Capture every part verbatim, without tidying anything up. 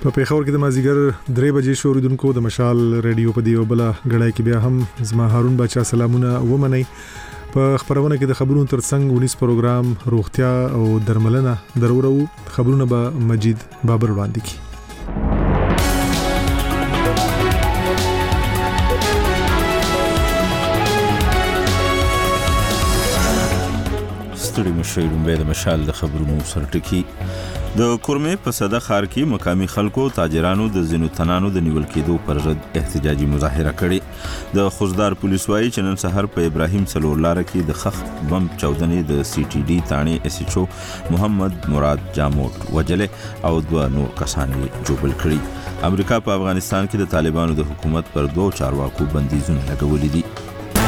په پیښور کې د مازیګر درې بجې شو اوریدونکو د مشال ریډیو په دیو بل غړای کې بیا هم زما هارون بچا سلامونه ومني په خبرونه کې د خبرونو ترڅنګ ونیس پروګرام روغتیا او درملنه ضرورو خبرونه به مجید بابر وړاندې کی. ستړي مشرون به د مشال د خبرونو سرټکی د کورمې په صده خار کې مقامی خلکو تاجرانو د زینو تنانو د نیول کېدو پر ضد احتجاجي مظاهره کړې. د خوزدار پولیس وايي چې نن سحر په ابراهیم څلور لار کې د خخ بم چودنې د سی ټي ډي تانې اس ایچ او محمد مراد جاموټ وجلې او دوه نور کسان جوړ کړي. امریکا په افغانستان کې د طالبانو د حکومت پر دوه چارواکو بندیزونه لګولې دي.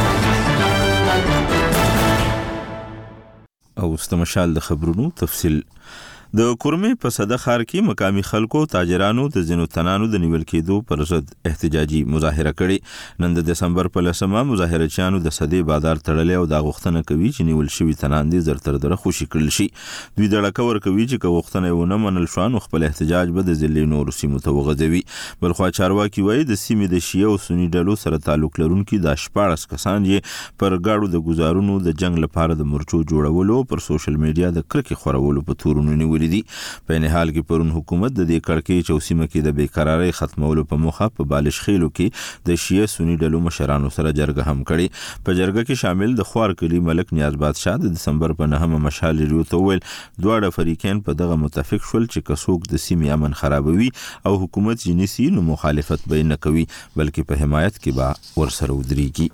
او استمشال د خبرونو تفصیل. د کورمې په صده خار کې مقامی خلکو تاجرانو د زینو تنانو د نیول کېدو پر ضد احتجاجي مظاهره کړې. نن د دسمبر په لسمه مظاهرچیانو د صدې بازار تړلې او د غوښتنه کوي چې نیول شوی تنان دي زر تر دره خوشي کړل شي. دوی دړه کور کوي چې که غوښتنه ونه منل شو نو خپل احتجاج به د ځلې نور سیمو ته وغځوي. بلخوا چارواکي وایي د سیمې د شیعه او سنی ډلو سره تعلق لرونکي د شپاړس کسان یې پر گاډو د گزارونو د جنگ لپاره د مرچو جوړولو پر سوشل میډیا د کرکې خورولو په تورونو نیولې دي. په نه حال کې پرون حکومت د دې کړکې چوسیمه کې د بیقراری ختمولو په مخه په بالش خېلو کې د شیعه سنی ډلو مشرانو سره جرګه هم کړي. په جرګه کې شامل د خوار کلی ملک نیاز بادشاه د دسمبر په نهمه مشال ریو ته ویل دواړه فریقین په دغه متفق شول چې کڅوک د سیمې امن خرابوي او حکومت یې نسی نو مخالفت به نه کوي بلکې په حمایت کې به ورسره ودرېږي.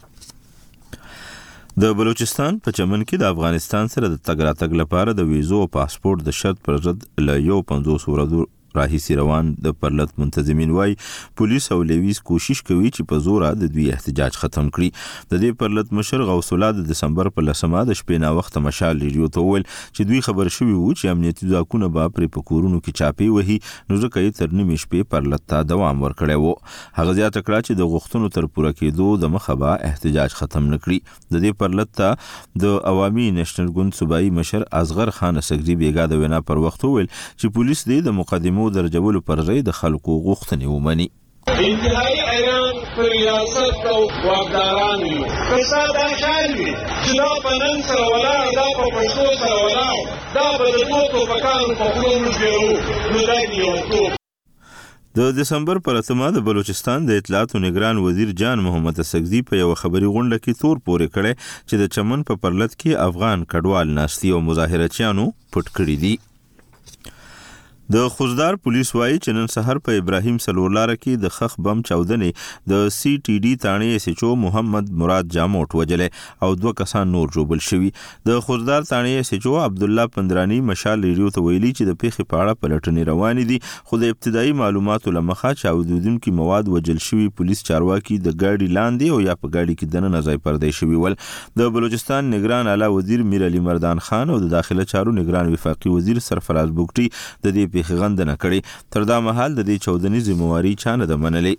د بلوچستان په چمن کې د افغانستان سره د تګ راتګ لپاره د ویزو او پاسپورت د شرط پر ضد له یو پنځوس ورځو راهیسې روان د پرلط منتظمین وای پولیس او لیویز کوشش کوي چې په زور د دوی احتجاج ختم کړي. د دې پرلط مشر غوث الله د دسمبر په لسمه د شپې نا وخت مشال ریډیو ته ویل چې دوی خبر شوي وو چې امنیتي ځواکونه به پر پکورونو کې چاپی وهي نو ځکه یې تر نیمې شپې پرلط ته دوام ورکړی وو. هغه زیاته کړه چې د غوښتنو تر پوره کېدو د مخه به احتجاج ختم نکړي. د دې پرلط ته د عوامي نېشنل ګوند صوبایي مشر اصغر خان سګزي بیګا د وینا پر وخت ویل چې پولیس دې د مقدمو درجولو پر ځای د خلکو غوښتنې ومني. انتهایی ایران پر ریاست او واکداران وي فساد دا خیال وي چې دا په نن سره ولاړ دا په پښتو سره ولاړ دا به د دوو ټوپکانو په خولو موږ بیرو نو دا لیونتوب. د دسمبر پر اتمه د بلوچستان د اطلاعاتو نگران وزیر جان محمد سګزي په یو خبري غونډه کې تور پورې کړي چې د چمن په پرلط کې افغان کډوال ناشتي او مظاهرچیانو پټ کړي دي. د خوزدار پولیس وايي چې نن سحر په ابراهیم څلور لار کې د خخ بم چودنې د سی ټي ډي تانې اس ایچ او محمد مراد جاموټ وجلې او دوه کسان نور جوړ شوي. د خوزدار تانې اس ایچ او عبد الله پندرانی مشال ریډیو ته ویلي چې د پیښې په اړه پلټنې روانې دي خو د ابتدایي معلوماتو لمخه چاودیدونکو مواد وجل شوي پولیس چارواکي د ګاډي لاندې او یا په ګاډي کې دننه ځای پردې شوي ول. د بلوچستان نگران اعلی وزیر میر علي مردان خان او د داخله چارو نگران وفاقي وزیر سرفراز بوګټي د دې پیښې غندنه کړي. تر دا مهال د دې چودنې ذمہواری چا نه ده منلې.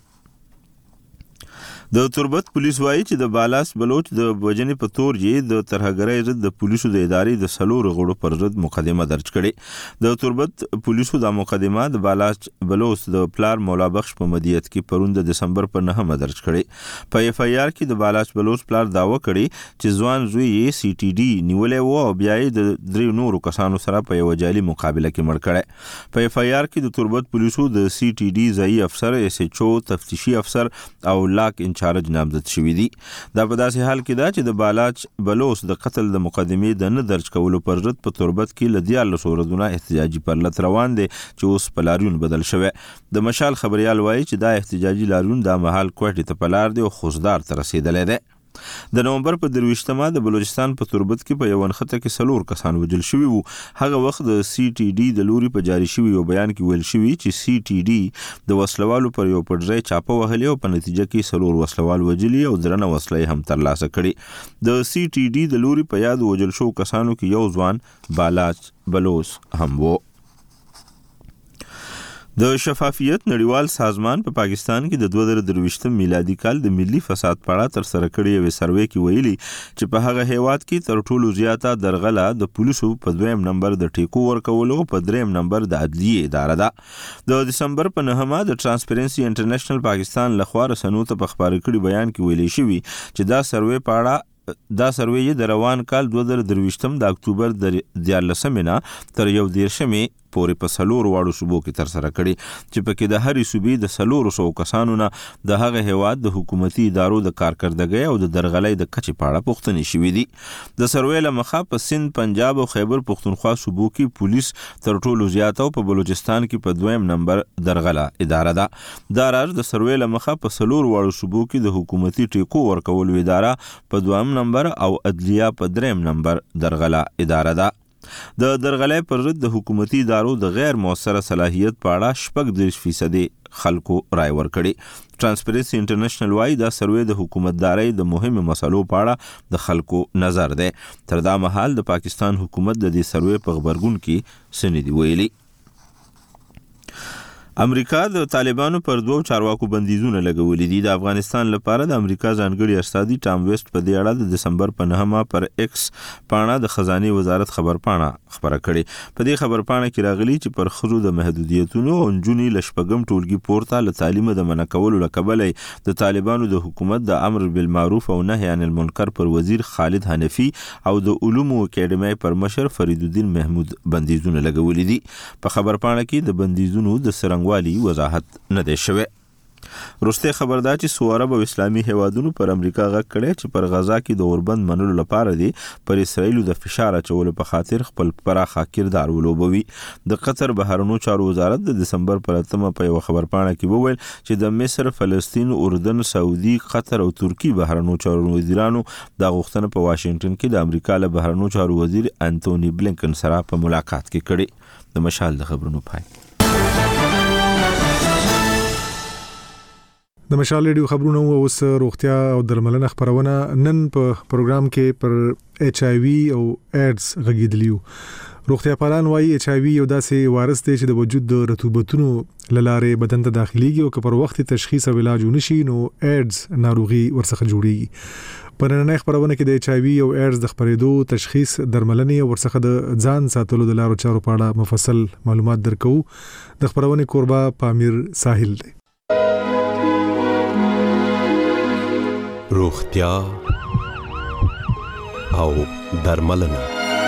د تربت پولیس وایي چې د بالاس بلوچ د وجنې په تور یې د ترهګرۍ ضد د پولیسو د ادارې د سلور غړو پر ضد مقدمه درج کړي. د تربت پولیسو د مقدمه د بالاس بلوچ د پلار مولا بخش په مدیریت کې پرون د دسمبر په نهمه درج کړي. په اف ای آر کې د بالاس بلوچ پلار داوا کړي چې ځوان زوی یې سی ټي ډي نیولې وو او بیا یې د درې نورو کسانو سره په یو جعلي مقابله کې مړ کړي. په اف ای آر کې د تربت پولیسو د سی ټي ډي ځای افسر اس ایچ او تفتیشي افسر او لاک انچارج نامزد شوی دي. دا په داسې حال کې دا چې د بالاچ بلوچ د قتل د مقدمې د نه درج کولو پر ضد په تربت کې ل دیارلسو ورځونه احتجاجي پرلط روان دي چې اوس په لاریون بدل شوی. د مشال خبريال وایي چې دا احتجاجي لاریون د مهال کوټې ته په لار دی او خوزدار ته رسیدلی دی. د نومبر په درویشتمه د بلوچستان په تربت کې په یو نخته کې سلور کسان وجل شوي وو. هغه وخت د سی ټي ډي د لوري په جاری شوي یو بیان کې ویل شوي چې سی ټي ډي د وسلوالو پر یو پټځای چاپه وهلې او په نتیجه کې سلور وسلوال وجلي او درنه وسلې هم ترلاسه کړي. د سی ټي ډي د لوري په یاد وجل شو کسانو کې یو ځوان بالاچ بلوچ هم وو. د شفافیت نړیوال سازمان په پا پاکستان کې د دوه زره درویشتم میلادي کال د ملي فساد په اړه تر سره کړې یوې سروې کې ویلي چې په هغه هیواد کې تر ټولو زیاته درغله د پولیسو په دویم نمبر د ټیکو ورکولو په دریم نمبر د عدلیه اداره ده. د دسمبر په نهمه د ترانسپیرنسي انټرنیشنل پاکستان لخوا رسنیو ته په خبرو کړي بیان کې ویلي شوی چې دا سروې په اړه دا سروې د روان کال دوه زره درویشتم د اکتوبر د دیارلسمې نه تر یو دیرشمې پورې په سلور واړو صوبو کې تر سره کړي چې پکې د هرې صوبې د سلور سو کسانو نه د هغه هیواد د حکومتي ادارو د کارکردګۍ او د درغلۍ د کچې په اړه پوښتنې شوې دي. د سروې له مخه په سند، پنجاب او خیبر پښتونخوا صوبو کې پولیس تر ټولو زیاته او په بلوچستان کې په دویم نمبر درغله اداره ده. دا راز د سروې له مخه په سلور واړو صوبو کې د حکومتي ټیکو ورکولو اداره په دویم نمبر او عدلیه په دریم نمبر درغله اداره ده. د درغلۍ پر ضد د حکومتي ادارو د غیر مؤثره صلاحیت په اړه شپږ دېرش فیصدي خلکو رای ورکړي. ترانسپیرنسي انټرنیشنل وايي دا سروې د حکومتدارۍ د مهمو مسلو په اړه د خلکو نظر دی. تر دا مهال د پاکستان حکومت د دې سروې په خبرګون کې څه نه دي ویلي. امریکا د طالبانو پر دوه چارواکو بندیزونه لګولې دي. د افغانستان لپاره د امریکا ځانګړي استازي ټام ویسټ په دې اړه د دسمبر په نهمه پر ایکس پاڼه د خزانه وزارت خبر پاڼه خبره کړې. په دې خبر پاڼه کې راغلي چې پر خزو د محدودیتونو او نجونې لشپګم ټولګي پورته له تعلیم د منع کولو لکبلې د طالبانو د حکومت د امر بالمعروف او نهي عن المنکر پر وزیر خالد حنفي او د علومو اکیډمۍ پر مشر فرید الدین محمود بندیزونه لګولې دي. په خبر پاڼه کې د بندیزونو د سرنګ والی وضاحت نه دی شوی. روسته خبردار چې سو عرب او اسلامي هیوادونو پر امریکا غږ کړي چې پر غزا کې د اوربند منلو لپاره دي پر اسرائیل د فشار اچولو په خاطر خپل پراخه کردار ولوبوي. د قطر بهرنیو چارو وزارت د دسمبر پر اتمه په یو خبر پاڼه کې وویل چې د مصر، فلسطین، اردن، سعودي، قطر او ترکی بهرنیو چارو وزیرانو د غوښتنې په واشنگټن کې د امریکا له بهرنیو چارو وزیر انټونی بلینکن سره په ملاقات کې کړي. د مشال د خبرونو پای. د مشال ریډیو خبرونه اوس روغتیا او درملنه خبرونه. نن په پروګرام کې پر ایچ آی وی او ایډز غږیدلیو. روغتیا پالان وايي ایچ آی وی یو داسې وایرس دی چې د وجود د رطوبتونو لاره بدن ته داخليږي او که پر وخت تشخیص او علاج ونشي نو ایډز ناروغي ورڅخه جوړيږي. په نننۍ خبرونه کې د ایچ آی وی او ایډز د خبرېدو، تشخیص، درملنې او ورڅخه د ځان ساتلو د لارو چارو په اړه مفصل معلومات درکو. د خبرونه کوربه پامیر ساحل دی. روغتیا او درملنه.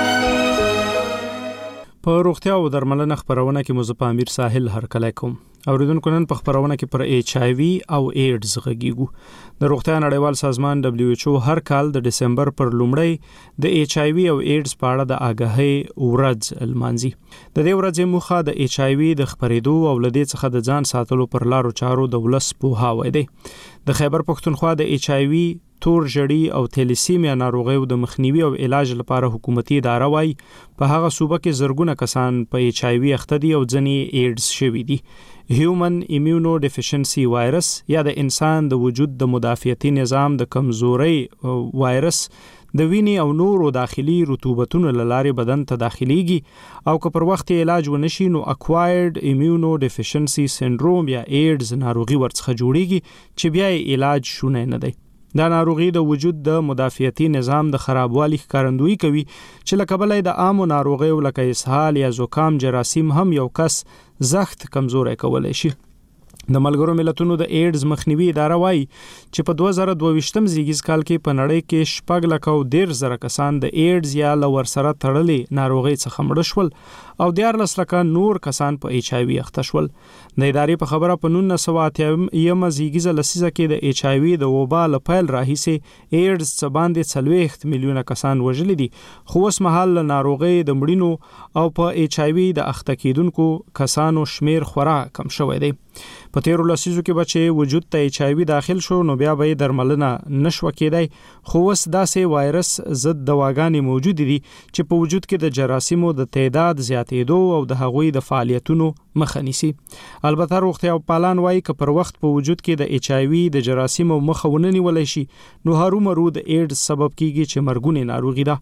په روغتیا او درملنه خبرونه کې مزه امیر ساحل هرکلی کوم. اوریدونکو نن په خبرونه کې پر ایچ آی وی او ایډز غږیږو. د روغتیا نړیوال سازمان دبلیو ایچ او هر کال د دسمبر پر لومړی د ایچ آی وی او ایډز په اړه د آګاهۍ ورځ لمانځي. د دې ورځې موخه د ایچ آی وی د خبرېدو او لدې څخه د ځان ساتلو پر لارو چارو د ولس پوهاوی دی. د خیبر پښتونخوا د ایچ آی وی، تور ژړی او تیلیسیمیا ناروغیو د مخنیوي او علاج لپاره حکومتي اداره وايي په هغه صوبه کې زرګونه کسان په ایچ آی وی اخته دي او ځنې ایډز شوي دي. هیومن ایمیونو ډیفیشنسي وایرس یا د انسان د وجود د مدافعتي نظام د کمزوري وایرس د وینې او نورو داخلي رطوبتونو لارې بدن ته داخليږي او که پر وخت علاج ونشي نو اکوایرډ ایمیونو ډیفیشنسي سندروم یا ایډز ناروغي ورڅخه جوړیږي چې بیا علاج شونه نه دی. دا ناروغي د وجود د مدافعتي نظام د خرابوالي ښکارندویي کوي چې لکه بلې د عامو ناروغیو لکه اسهال یا زکام جراثیم هم یو کس زخت کمزوری کولی شي. د ملګرو ملتونو د ایډز مخنیوي اداره وايي چې په دوه زره دوه ویشتم زیږیز کال کې په نړۍ کې شپږ لک او ډیر زره کسان د ایډز یا له ورسره تړلې ناروغۍ څخه مړه شول او دیارلس لکه نور کسان په ایچ آی وی اخته شول. د ادارې په خبره په نولس سوه اتیا یم زیږیزه لسیزه کې د ایچ آی وی د وبا له پیل راهیسې ایډز څخه باندې څلوېښت میلیونه کسان وژلي دي، خو اوس مهال له ناروغۍ د مړینو او په ایچ آی وی د اخته کیدونکو کسانو شمیر خورا کم شوی دی. په تیرو لسیزو کې بچي وجود ته ایچ آی وی داخل شو نو بیا به درملنه نشو کېدای، خو اوس داسې وایرس ضد دواګانې موجود دي چې په وجود کې د جراثیمو د تعداد زیاتېدو او د هغوی د فعالیتونو مخه نیسي. البته روغتیا پالان وايي که پر وخت په وجود کې د ایچ آی وی د جراثیمو مخه ونه نیولای شي نو هرومرو د ایډز سبب کیږي چې مرګونی ناروغي ده.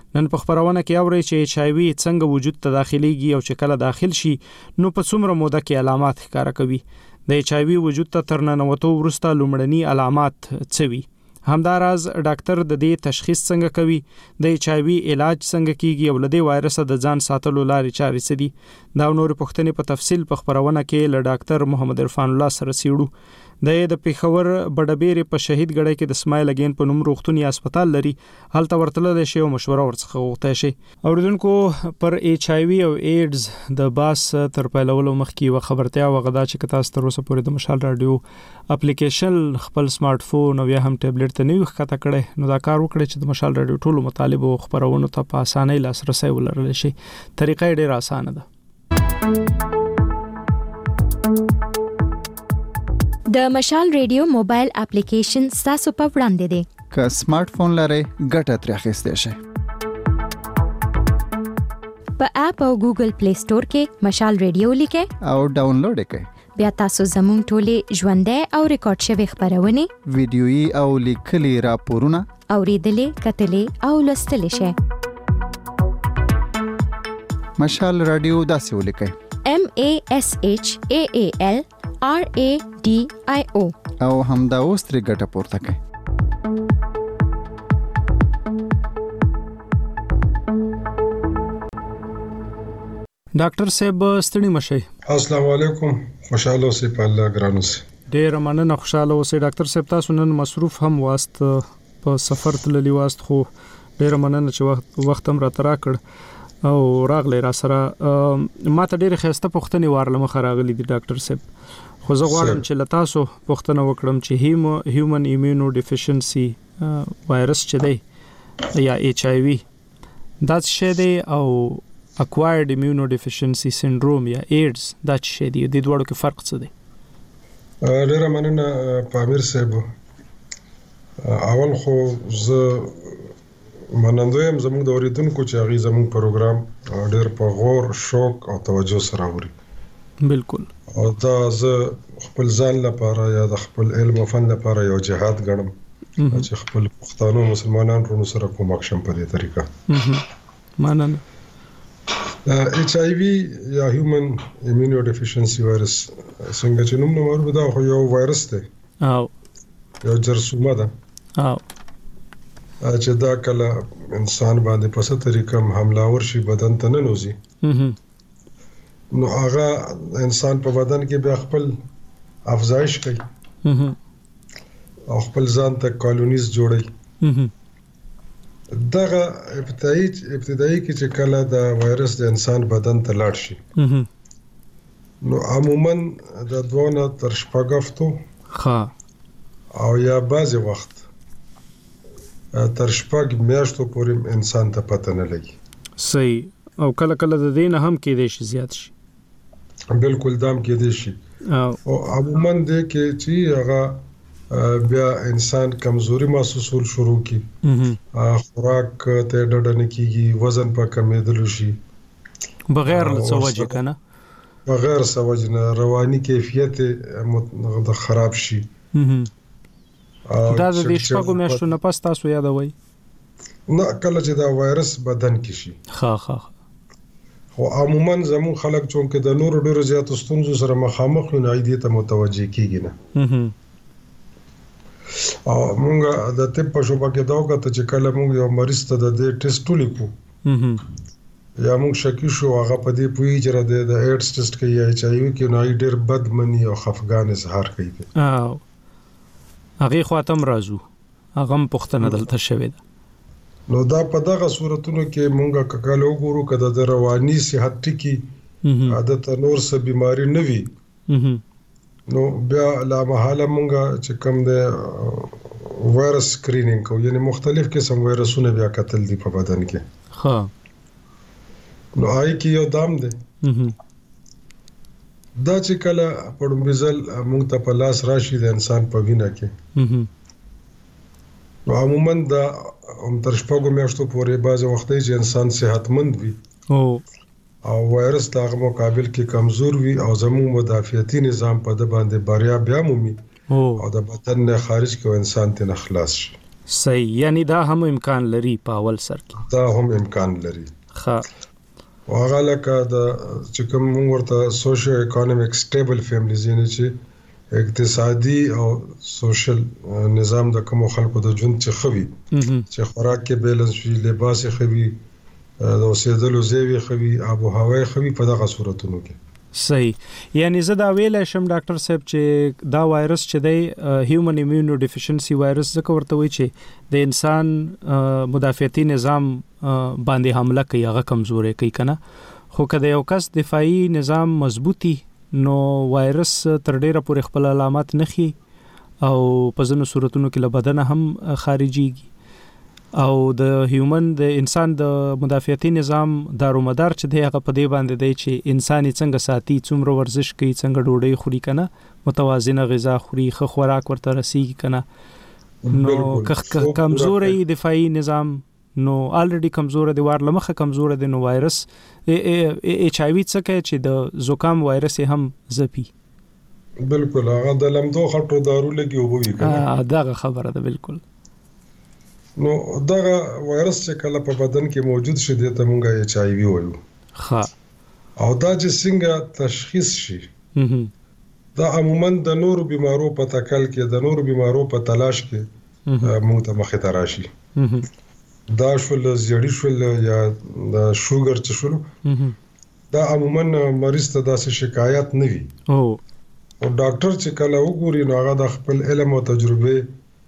نن په خبرونه کې اوري چې ایچ آی وی څنګه وجود ته داخليږي او چې کله داخل شي نو په څومره موده کې علامات ښکاره کوي. د ایچ آی وی وجود ته تر ننوتو وروسته لومړني علامات څه وي؟ همداراز ډاکټر د دې تشخیص څنګه کوي، د ایچ آی وی علاج څنګه کیږي او لدې وایرس د ځان ساتلو لارې چارې څه دي؟ دا نور پوښتنې په تفصیل په خبرونه کې له ډاکټر محمد عرفان الله سره سیړو. د د پیښور بډبېرې په شهید ګړی کې د سمایل اگین په نوم روغتونی هسپتال لري، هلته ورتلل شي او مشوره ورڅخه غوښتای شي. اوریدونکو پر ایچ آی وی او ایډز د باس تر پیلولو مخکې و خبرتیا وغدا چې تاسو تر اوسه پورې د مشال رادیو اپلیکیشن خپل سمارټ فون او یا هم ټابلیټ ته نیو ښکته کړئ، نو دا کار وکړئ چې د مشال رادیو ټولو مطالب او خبرونو ته په اسانۍ لاسرسي ولرل شي. طریقه ډېره اسانه ده. د مشال ریډیو موبایل اپلیکیشن تاسو په وړاندې دی. که سمارټ فون لرئ ګټه ترې اخیستی شئ. په اپ او ګوګل پلی سٹور کې مشال ریډیو لیکئ او ډاونلوډ کړئ. بیا تاسو زموږ ټولې ژوندۍ او ریکارډ شوي خبرونه، ویډیويي او لیکلي راپورونه اوریدلې، کتلې او لوستلې شئ. مشال رادیو داسې ولیکئ: M A S H A A L R A D I O او همدا اوس ترې ګټه پورته کړئ. ډاکټر صاحب ستړي مشئ. السلام علیکم. خوشاله اوسئ په الله ګران اوسئ. ډېر مننه، خوشاله اوسئ. ډاکټر صاحب تاسو نن مصروف هم واست، په سفر تللی واست، خو ډېر مننه چې وخت وخت هم راته راکړ او راغلی را سره. ما ته ډېرې ښایسته پوښتنې وارله مخه راغلي دي ډاکټر صاحب، خو زه غواړم چې له تاسو پوښتنه وکړم چې هیومن ایمیونو ډیفیشنسي وایرس چې دی یا ایچ آی وی دا څه شی دی او اکوایرډ ایمیونو ډیفیشنسي سنډروم یا ایډز دا څه شی دی، د دواړو کې فرق څه دی؟ ډېره مننه پامیر صاحب. اول خو زه منندوی هم زموږ د اوریدونکو چې هغوی زموږ پروګرام ډېر په غور، شوق او توجه سره اوري. بالکل. او دا زه خپل ځان لپاره یا د خپل علم او فن لپاره یو جهاد ګڼم چې خپل پښتانه مسلمانان ورونو سره کومک شم په دې طریقه. مننه. ایچ آی وی یا هیومن ایمیونو ډیفیشنسي وایرس څنګه چې نوم نمر دا خو یو وایرس دی او یو جرثومه ده او چې دا کله انسان باندې په څه طریقه حمله ورشي بدن ته ننوځي، نو هغه انسان په بدن کې بیا خپل افزایش کوي او خپل ځان ته کالونیز جوړوي. دغه ابتدایي ابتدایي کې چې کله دا وایرس د انسان بدن ته لاړ شي، نو عموما د دوه نه تر شپږ هفتو ښه او یا بعضې وخت تر شپږ میاشتو پورې انسان ته پته نه لګي. صحیح. او کله کله د دې نه هم کېدای شي زیات شي. بالکل دام کېدای شي. او عموما د کې چې هغه بیا انسان کمزوري محسوسول شروع کی، خوراک ته ډډه نه کیږي، وزن په کمېدلو شي بغیر له څه وجې کنه، بغیر څه وجې نه رواني کیفیت د خراب شي. دا د دې شپږو میاشتو نه پس تاسو یادوئ؟ نه، کله چې دا وایرس بدن کې شي. ښه ښه. خو عموما زموږ خلک چونکې د نورو ډېرو زیاتو ستونزو سره مخامخ وي، نو دې ته متوجه کېږي نه. او موږ د طب په شعبه کې دا وکړه چې کله موږ یو مریض ته د دې ټیسټ ولیکو یا موږ شکی شو هغه په دې پوهېږي چې د ایډز ټیسټ کوي یا ایچ آی وي کوي، نو هغوی ډېر بد مني او خفګان اظهار کوي. او هغې خواته هم راځو، هغه هم پوښتنه دلته شوې ده. نو دا په دغه صورتونو کې مونږه که کله وګورو که د رواني صحت ټکي عادت نور څه بیماري نه وي، نو بیا لامحاله مونږه چې کوم د وایرس سکرینینګ کوو، یعنی مختلف قسم وایرسونه بیا کتل دي په بدن کې. ښه. نو هغې کې یو دام دی دا چې کله په لومړي ځل مونږ ته په لاس راشي د انسان په وینه کې، نو عموما دا هم تر شپږو میاشتو پورې بعضې وختۍ چې انسان صحتمند وي او وایرس د هغه مقابل کې کمزور وي او زموږ مدافعتي نظام په ده باندې بریا بیا مومي او د بدن نه خارج کې انسان ترې نه خلاص شي. صحیح، یعنی دا هم امکان لري په اول سر کې. دا هم امکان لري. ښه، هغه لکه د چې کوم موږ ورته سوشل اکانومیک سټیبل فیملیز یعنی چې اقتصادي او سوشل نظام د کوم خلکو د ژوند چې خوي چې خوراک کې بیلنس وي، لباس یې خوي، د اوسېدلو ځای یې خوي، آب و هوا یې خوي، په دغه صورتونو کې. صحیح، یعنی زه دا ویلی شم ډاکټر صاحب چې دا وایرس چې دی هیومن ایمیونو ډیفیشنسي وایرس ځکه ورته وایي چې د انسان مدافعتي نظام باندې حمله کوي، هغه کمزوری کوي که نه. خو که د یو کس دفاعي نظام مضبوطي نو وایرس تر ډیره پورې خپل علامات نه ښیي او په ځینو صورتونو کې له بدنه هم خارجيږي. او د هیومن د انسان د مدافعتي نظام دارومدار چې دی هغه په دې باندې دی چې انسان څنګه ساتي، څومره ورزش کوي، څنګه ډوډۍ خوري که نه، متوازنه غذا خوري، ښه خوراک ورته رسیږي که نه. نو که کمزوری دفاعي نظام نو الریډي کمزوره دی، وار لمخه کمزوره دی، نو وایرس ایچ آی وی څه کوي چې د زکام وایرس هم ځپي. بالکل، هغه د لمدو خټو دارو لګي او وی کنه. دغه خبره ده بالکل. نو دغه وایرس چې کله په بدن کې موجود شي د تمونګه ایچ آی وی وایو. ښه، او دا چې څنګه تشخیص شي دا عموما د نورو بیمارو په تکل کې، د نورو بیمارو په تلاش کې موږ ته مخې ته راشي. دا شول زیړی شول یا د شوګر چې شول، دا عموما مریض ته داسې شکایت نه وي. او ډاکټر چې کله وګوري نو هغه د خپل علم او تجربه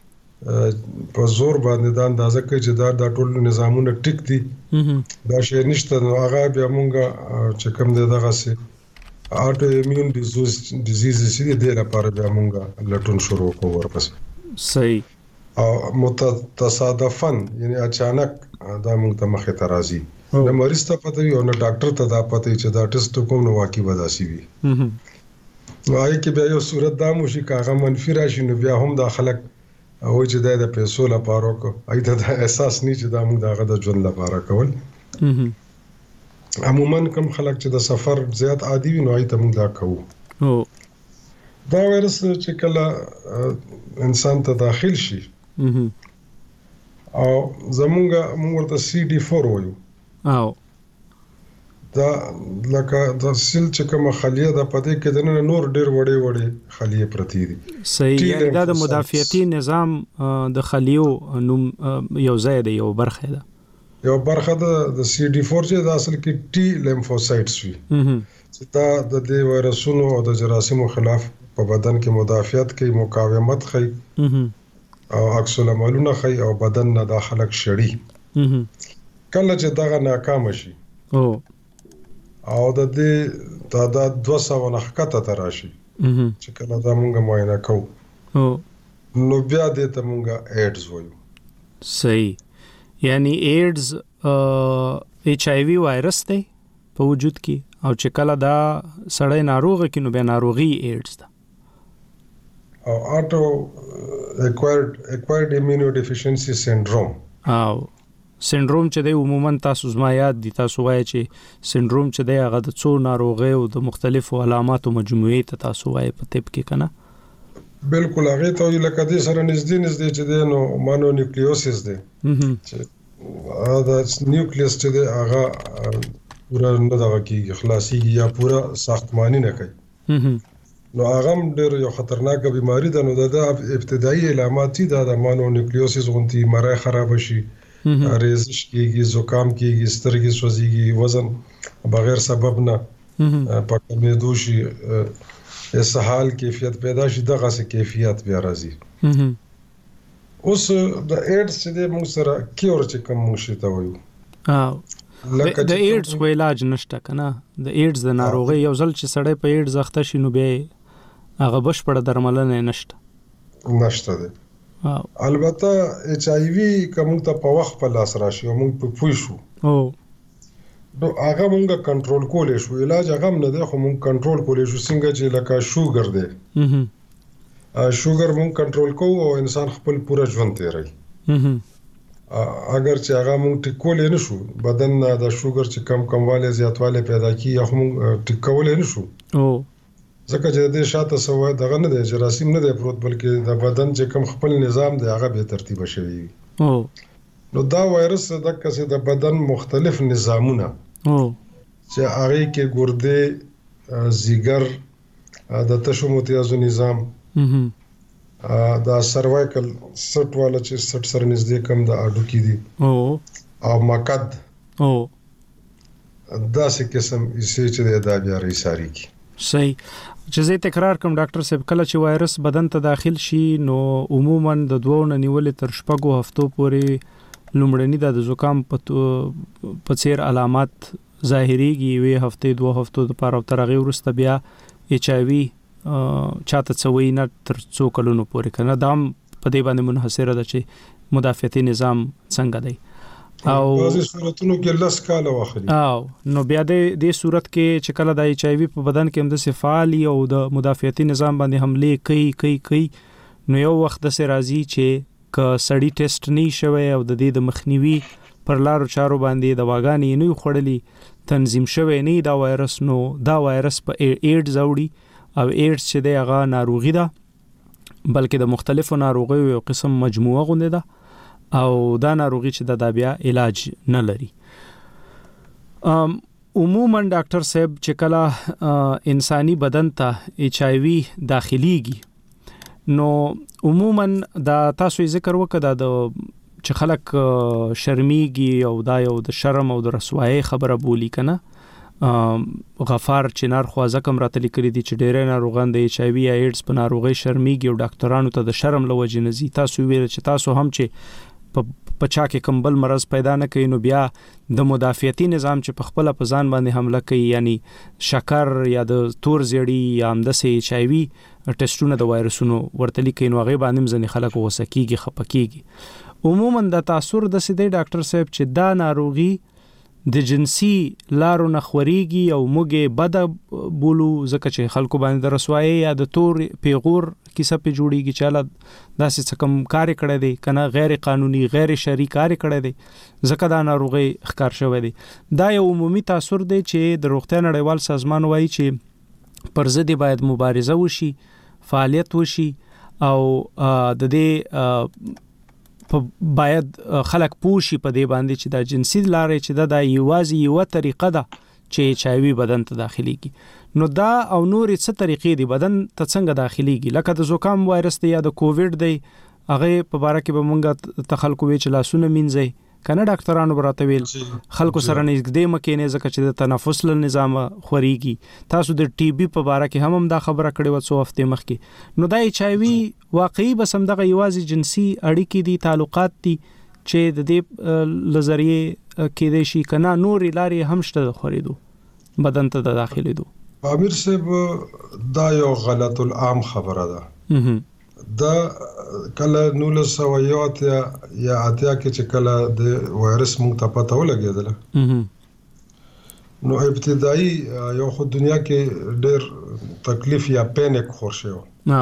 په زور باندې دا اندازه کوي چې دا د ټول نظامونه ټیک دي، دا شی نشته، نو هغه بیا مونږه چې کوم دی دغه سي اټو ایمیون ډیزیز ډیزیز چې دی لپاره بیا مونږه لټون شروع کوو ورپسې. صحیح. او متصادفاً یعنی اچانک دا مونږ ته مخې ته راځي، نو مریض ته پته وي او نو ډاکټر ته دا پته چې دا ټیسټ کوم نو واقعي وداسي وي. نو هغه کې بیا یو صورت دا مو شي کاغه منفي راشي، نو بیا هم دا خلک او چې دا د پیسو لپاره کو ایته دا احساس نه چې دا موږ دغه د ژوند لپاره کول. عموما کوم خلک چې د سفر زیات عادي وي نو ایته موږ دا کوو. دا وایرس چې کله انسان ته داخل شي او زمونږ موږ ورته سی ډي فور وایو. او دا لکه د سیل چې کوم خلیه د پدې کې د نور ډېر وړې وړې خلیه پرتی دي. صحیح، یعنی دا د مدافعتي نظام د خلیو نوم یو ځای دی، یو برخه ده، یو برخه ده د سی ډي فور چې د اصل کې ټي لیمفوسایټس وي چې دا د دې وایرسونو او د جراثیمو خلاف په بدن کې مدافعت کوي، مقاومت کوي او عکس العملونه کوي او بدن نه د خلک شړي. کله چې دغه ناکام شي او او د دې تعداد دوه سوه نه ښکته ته راشي چې کله دا مونږ معاینه کوو نو بیا دې ته مونږ ایډز وایو. صحیح، یعنی ایډز ایچ آی وی وایرس دی په وجود کې، او چې کله دا سړی ناروغ کې نو بیا ناروغي ایډز ده. او اټو اکوایرډ اکوایرډ ایمیونو ډیفیشنسي سینډروم. او سندروم چې دی عموما تاسو زما یاد دي، تاسو وایي چې سندروم چې دی هغه د څو ناروغیو او د مختلفو علاماتو مجموعې ته تاسو وایي په طب کې کنه. بالکل، هغه ته لکه دې سره نږدې نږدې چې دی نو مانو نیوکلیوسس دی چې دا نیوکلیس چې دی هغه پورا نه دغه کیږي، خلاصيږي یا پورا ساختماني نه کوي. نو هغه ډېر یو خطرناک بیماری ده. نو دا ابتدایي علامات دي د مانو نیوکلیوسس غونتی مړی خراب شي، ریزش کیږي، زکام کیږي، سترګې سوځيږي، وزن بغیر سبب نه په کمیدو شي، اسهال کیفیت پیدا شي، دغه څه کیفیت بیا راځي. اوس د ایډز چې د موږ سره کیور چې کوم موږ شي ته وایو، لکه د ایډز خو علاج نشته کنه. د ایډز د ناروغي یو ځل چې سړی په ایډز اخته شي نو بیا هغه بشپړه درملنه نشته نشته ده. البته ایچ آی وی کوم ته په وخت په لاس راشي او موږ په پوي شو او نو هغه موږ کنټرول کولای شو. علاج هغه نه ده خو موږ کنټرول کولای شو، څنګه چې لکه شوګر دی، شوګر موږ کنټرول کوو او انسان خپل پورا ژوند تیروي. اگر چې هغه موږ ټیکول نه شو، بدن د شوګر چې کم کمواله زیاتواله پیدا کی هغه موږ ټیکول نه شو او ځکه چې د شاته سوای دغه نه دی جراثیم نه دی پروت بلکې د بدن چې کوم خپل نظام دی هغه به ترتیب شوی او نو دا وایرس د کسي د بدن مختلف نظامونه او چې هغه کې ګردې زیګر د تشو متیازو نظام دا سروایکل سټ والا چې سټ سره نږدې کم د اډو کې دي او او مقد او دا څه قسم یې چې د بیا ریساري کی صحیح چې زه تکرار کوم ډاکټر صاحب کله چې وایرس بدن ته داخل شي نو عموما د دوه نه نیولې تر شپږو هفتو پورې لومړنی د زکام په څیر علامات ظاهريږي وي هفته دوه هفتو د پاره تر هغه ورسته بیا ایچ آی وی چاته څوي نه تر څو کلونو پورې کنه دام په دې باندې منحصره ده چې مدافعتي نظام څنګه دی او بعضی صورتونو کې لس کال واخلي او نو بیا د دې صورت کې چې کله د ایچ آی وی په بدن کې هم د سفالي او د مدافعتي نظام باندې حمله کوي کوي کوي نو یو وخت د سرازي چې ک سړی ټیسټ نه شوی او د دې د مخنیوي پر لارو چارو باندې د واغانې نه خړلې تنظیم شوی نه دا وایرس نو دا وایرس په ایډز اوړي او ایډز چې دی هغه ناروغي ده بلکې د مختلفو ناروغیو یو قسم مجموعه غونډه ده او دا ناروغي چې د بیا علاج نه لري. ام عموما ډاکټر صاحب چې کله انساني بدن ته ایچ آی وی داخليږي نو عموما دا تاسو ذکر وکړه د چې خلک شرمېږي او دا یو د شرم او د رسوایی خبره بولی کنه غفار چنار خوازه کم راته لیکلي دي چې ډېر ناروغان د ایچ آی وی یا ایډز په ناروغي شرمېږي او ډاکټرانو ته د شرم لوجې نزي تاسو ویل چې تاسو هم چې په پچا کې کمبل مرز پیدا نه کوي نو بیا د مدافعتي نظام چې په خپل په ځان باندې حمله کوي یعنی شکر یا د تور زیړی یا هم د ایچ آی وی ټیسټونه د وایرسونو ورته لیکي نو هغه باندې ځنې خلک وسکیږي خپکیږي عموما د تاثیر د سیده ډاکټر صاحب چې دا ناروغي د جنسي لارو نه خوريږي او موږ بد بولو ځکه چې خلکو باندې د رسوایی یا د تور پیغور کیسه په جوړیږي چې لا داسې څه کم کار کړی دی کنه غیر قانوني غیر شرعي کار کړی دی ځکه دا ناروغي ښکار شوی دی دا یو عمومي تاثیر دی چې د روغتیا نړیوال سازمان وایي چې پر ضد باید مبارزه وشي فعالیت وشي او د دې باید خلک پوښي په دې باندې چې دا جنسي لارې چې دا د یوازې یو طریقه ده چې ایچ آی وی بدن ته داخليږي نو دا او نور څه طریقې دي بدن ته څنګه داخليږي لکه د زکام وایرس دی یا د کووډ دی هغه په باره کې به مونږه تخلق وی چې لاسونه مینځي کنه ډاکټرانو براته ویل خلکو سره نږدې مکه نه ځکه چې د تنفس له نظام خوريږي تاسو د ټي بي په باره کې هم هم دا خبره کړې و څو هفته مخکې نو دا ایچ آی وی واقعي بس هم دغه یوازې جنسي اړیکې دي تعلقات دي چې د دې لزریه کې د شي کنه نور لارې هم شته خوريدو بدن ته داخلي دو امیر صاحب دا یو غلط العام خبره ده دا کله نولس سو یاتیا یا اتیا کې چې کله د وایرس مونږ ته پته ولګېدله نو ابتدایي یو خو دنیا کې ډېر تکلیف یا پینیک خور شو نو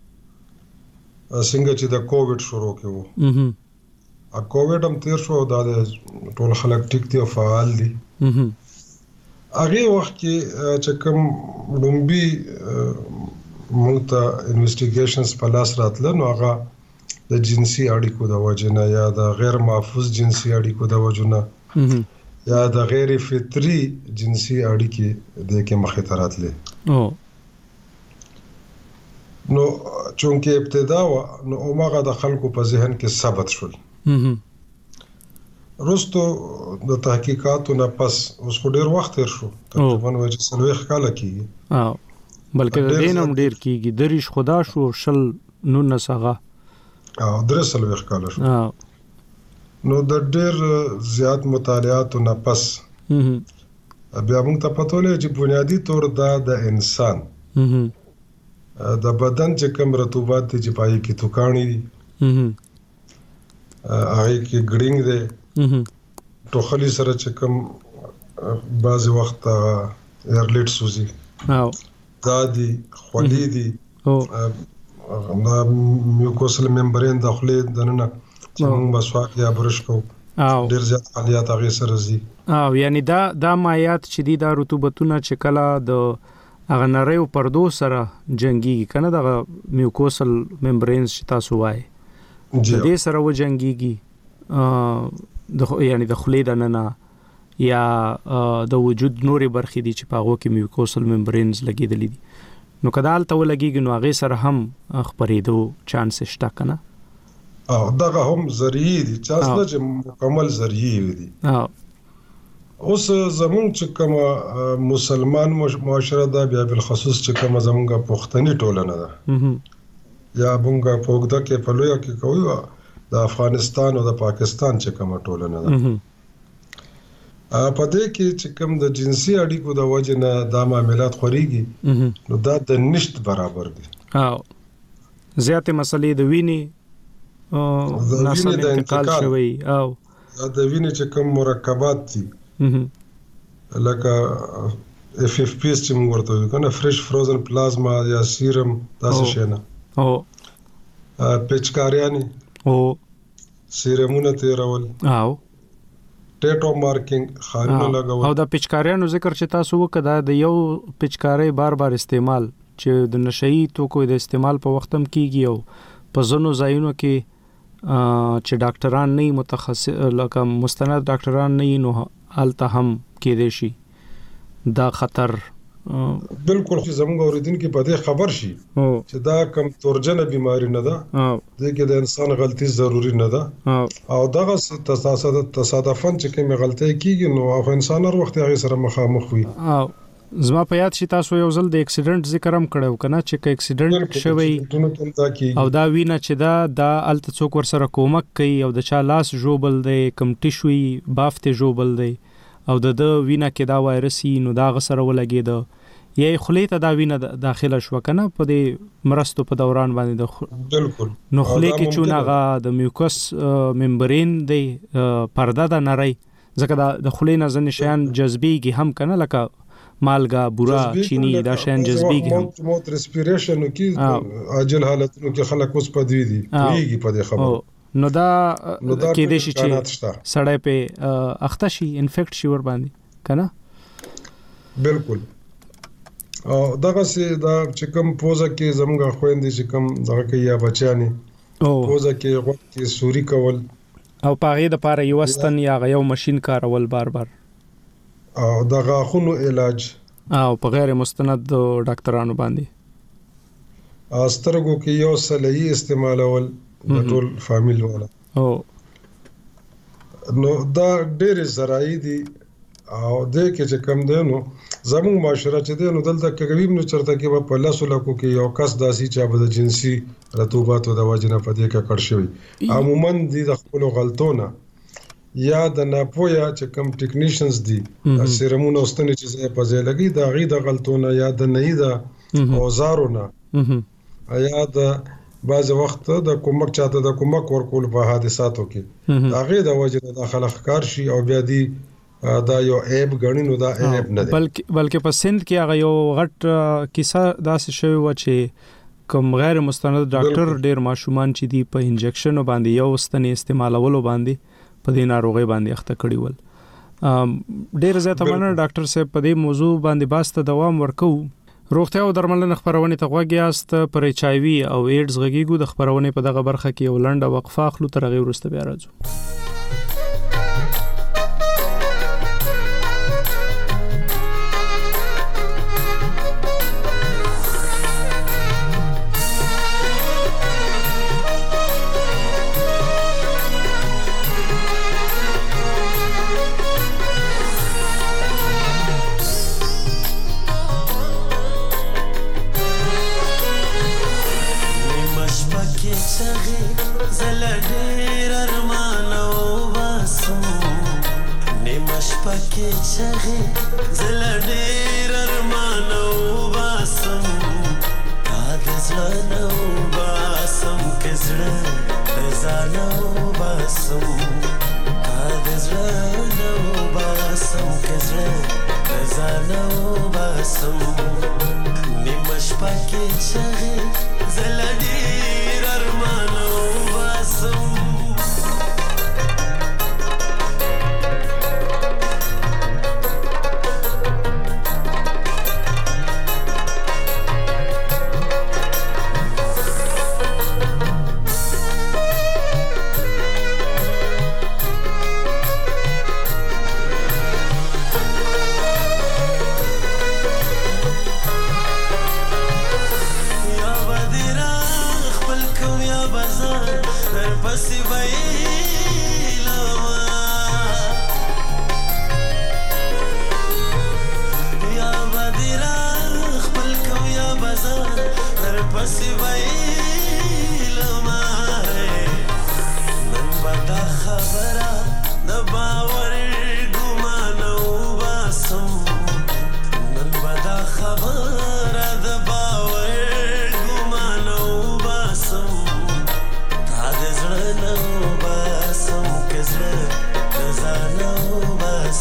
څنګه چې د کووډ شروع کېو ا کووډ هم تیر شو دا ټول خلک ټیک دي او فعال دي هغه وخت کې چې کوم لومبي موږ ته انویسټیګیشنز په لاس راتله نو هغه د جنسي اړیکو د وجنه یا د غیر محفوظ جنسي اړیکو د وجنه یا د غیر فطري جنسي اړیکې د کې مخې ته راتله او نو چونکه ابتدا و نو اومغه د خلکو په ذهن کې ثبت شول روستو د تحقیقاتو نه پس اوس خو ډیر وخت تیر شو تقریبا وایي څلوېښت کاله کېږي او بلکې د دینم ډیر کیږي دریش خدا شو شل نو نسغه او درې څلوېښت کاله شو نو د ډیر زیات مطالعاتو نه پس بیا موږ ته پته ولګي چې بنیادی طور دا د انسان د بدن چې کوم رطوبات دي چې پای کې توکانی دي هغه کې ګډینګ دي ټوخلی سره چې کوم بعض وخت ایرلیټ سوزي او دادی خولې دي او دا میوکوسل ممبرین داخلي دننه چې موږ مسواک یا برش کوو او ډیر زیات فعالیت هغه سره زی او یعنی دا دا مایات چې دي دا رطوبتونه چې کله د هغه نریو پردو سره جنگيږي کنه د میوکوسل ممبرینز چې تاسو وایي د دې سره و جنگيږي د یعنی د خلې د ننه یا د وجود نورې برخې دي چې پاغو کې میوکوسل ممبرینز لګیدلې دي نو کدال ته ولګيږي نو هغه سره هم خبرېدو چانس شته کنه او دغه هم ذریعي دي چانس نه چې مکمل ذریعي دي اوس زمون چې کوم مسلمان معاشره ده بیا بل خصوص چې کوم زمونږه پښتني ټولنه ده یا مونږه پوګدا کې په لویا کې کوي د افغانستان او د پاکستان چې کوم ټولنه ده په دې کې چې کوم د جنسي اړیکو د وجه نه د معاملات خوريږي نو دا د نشټ برابر دي او زیاتې مسلې د ویني او ناسم انتقال شوی او د ویني چې کوم مرکبات دي لکه اف اف پی اس چې موږ ورته وایو کنه فريش فروزن پلازما یا سیرم تاسو شنه او پچکاریانی او سیرمونه تیرول او ټیټو مارکینګ خارونه لګول او د پچکاریانو ذکر چې تاسو وکړه د یو پچکاری بار بار استعمال چې د نشئی توکو د استعمال په وخت هم کیږي او په ځینو ځایونو کې چې ډاکټران نه متخصص لکه مستند ډاکټران نه نو حالت هم کې دي شي دا خطر بالکل خو زموږ اوریدونکو په دې خبر شي چې دا کم تورجنه بیماری نه ده د کې د انسان غلطي ضروری نه ده او دغه تصادفاً چې کوم غلطي کیږي نو او انسان هر وخت هغه سره مخامخ وي زما په یاد شي تاسو یو ځل د اکسیډنټ ذکر هم کړو کنه چې کې اکسیډنټ شوی او دا وینه چې دا د الت څوک ور سره کومک کوي او د چا لاس جوبل دی کم ټیشوي بافته جوبل دی او د وینه کې دا وایرسي نو دا غسر ولګید یې خلې ته دا وینه داخله شو کنه په دې مرستو په دوران باندې د بالکل نو خلې کې چونغه د میوکس ممبرین دی پرده د نری ځکه د خلې نه ځنې شیان جذبيږي هم کنه لکه مالګه بورا چینی دا شین جذبيږي هم موت ریسپیریشن کې عاجل حالتونو کې خلک اوس پدوي دي کیږي په دې خبره نو دا کې دې شي چې سړی په اخته شي انفیکټ شي ور باندې کنه بالکل او دغه سي دا چې کوم پوزه کې زموږ خويندې چې کوم دغه کې یا بچانی پوزه کې وخت کې سوري کول او پاغې د پاره یو استن یا یو ماشين کارول بار بار او دغه خونو علاج او په غیر مستند ډاکټرانو باندې استرګو کې یو صلیي استعمالول د ټول فامیل والا او نو دا ډېر زراعي دي او د کې چې کم دی نو زموږ معاشره چې دی نو دلته کې غویم نو چرته کې په لاسو لکو کې یو کس داسي چې به د جنسي رطوبات او د وجنه په دې کې کړ شوی عموما دي د خپل غلطونه یا د ناپویا چې کم ټیکنیشنز دي سیرمونه واستنې چې په ځای لګي دا غي د غلطونه یا د نه دا اوزارونه یا د بعض وخت د کومک چاته د کومک ورکول په حادثاتو کې هغه د وجه د داخله ښکار شي او بیا دی دا یو عیب غنی نو دا عیب نه دی بلکې بلکې په سند کې هغه یو غټ کیسه داسې شوی و چې کوم غیر مستند ډاکټر ډیر ماشومان چې دی په انجکشن باندې یو ستنې استعمالولو باندې په دې ناروغي باندې اخته کړی ول ډیر زیاته مننه ډاکټر صاحب په دې موضوع باندې باسته دوام ورکو روغتیا او درملنه خبرونه ته غوږیاست پر ایچ آی وی او ایډز غږیږو د خبرونه په دغه برخه کې یو لنډه وقفه اخلو تر هغه وروسته بیا راځو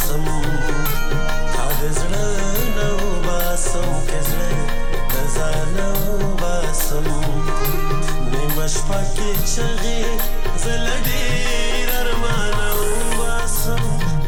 باسم تازړه نو باسم کزړه دزانو باسم نیمش پکې چغې زلډې ارمانو باسم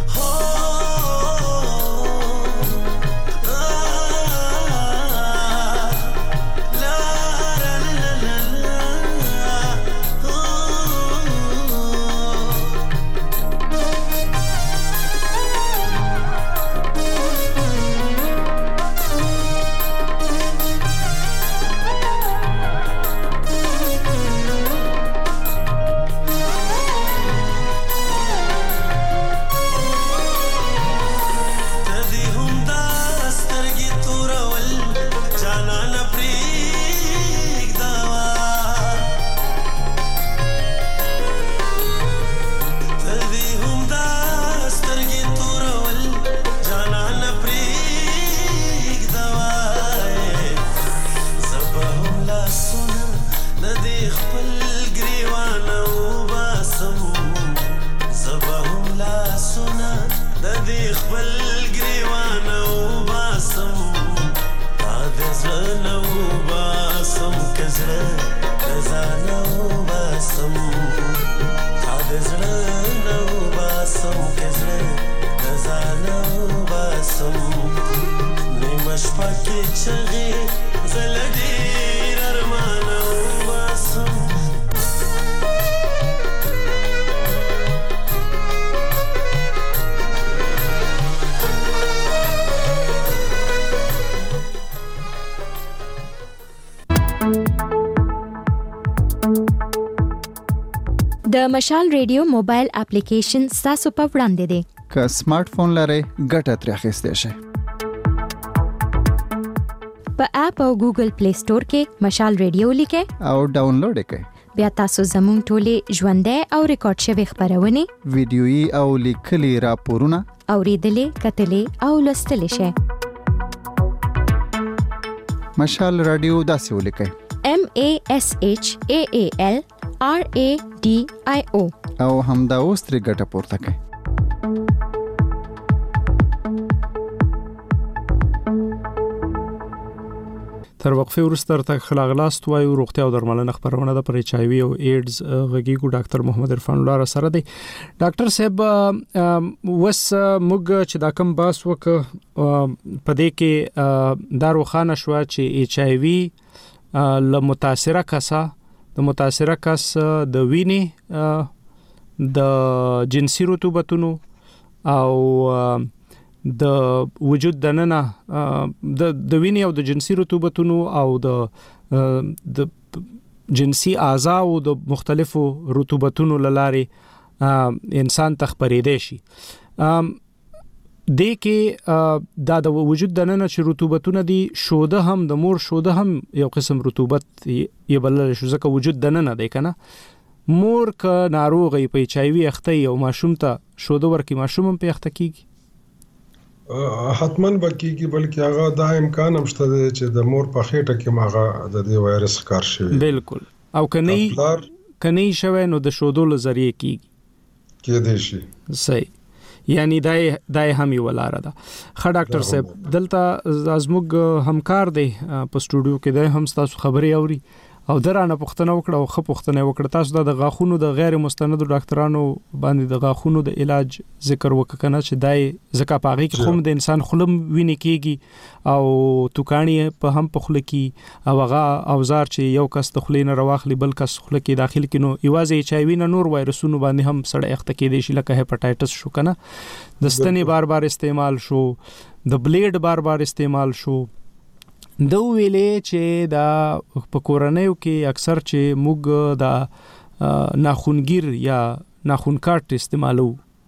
د مشال ریډیو موبایل اپلیکیشن تاسو په وړاندې دی. که سمارټ فون لرئ ګټه ترې اخیستئ شئ. په اپ او ګوګل پلی سٹور کې مشال ریډیو لیکئ او ډاونلوډ یې کړئ. بیا تاسو زموږ ټولې ژوندۍ او ریکارډ شوي خبرونه، ویډیويي او لیکلي راپورونه اوریدلې، کتلې او لوستلې شئ. مشال رادیو داسې ولیکئ: M A S H A A L R A D I O او همدا اوس ترې ګټه پورته کړئ. تر وقفه وروسته تر خلاغلاست وایو روغتیا او درملنه خبرونه د پر ایچ آی وی او ایډز غږیګو ډاکټر محمد عرفان الله سره دی. ډاکټر صاحب وس موږ چې دا کم باس وک پدې کې دارو خانه شو چې ایچ آی وی ل متاثره کسا د متاثره کس د وینې د جنسي رطوبتونو او د وجود دننه د د وینې او د جنسي رطوبتونو او د د جنسي اعضاء او د مختلفو رطوبتونو لاري انسان تخپریدې شي. د کې دا د وجود دننه چې رطوبتونه دي شوده هم د مور شوده هم یو قسم رطوبت یې بلل شو ځکه وجود دننه دی کنه. مور ک ناروغي په ایچ آی وی اخته یو ماشوم ته شوده ورکی ماشوم هم په اخته کیږي حتمن بکیږي بلکې هغه دا امکان هم شته چې د مور په خېټه کې ماغه د دې وایرس ښکار شي. بالکل او کني کني شوه نو د شودو لزریه کیږي کې دې شي. صحیح، یعنی دای دای هم یو لاره ده. خ ډاکټر صاحب دلته ازموږ همکار دی په سټوډیو کې دی هم تاسو خبري اوري او درانه پښتنه وکړه او خپ پښتنه وکړه. تاسو د غاخونو د غیر مستند ډاکټرانو باندې د غاخونو د علاج ذکر وککنه چې دای زکه پاغي کې خوم د انسان خلم ویني کیږي او توکانی په هم پخله کی او هغه اوزار چې یو کس د خلینو رواخلی بل کس خله کې داخل کینو ایوازه ایچ آی وی نه نور وایرسونو باندې هم سړی اخته کې دی شي لکه هپاتایټس شو کنه، د ستنې بار بار استعمال شو، د بلیډ بار بار استعمال شو. دو ویلې چې دا په کورنیو کې اکثر چې موږ دا ناخونګیر یا ناخون کارت استعمالو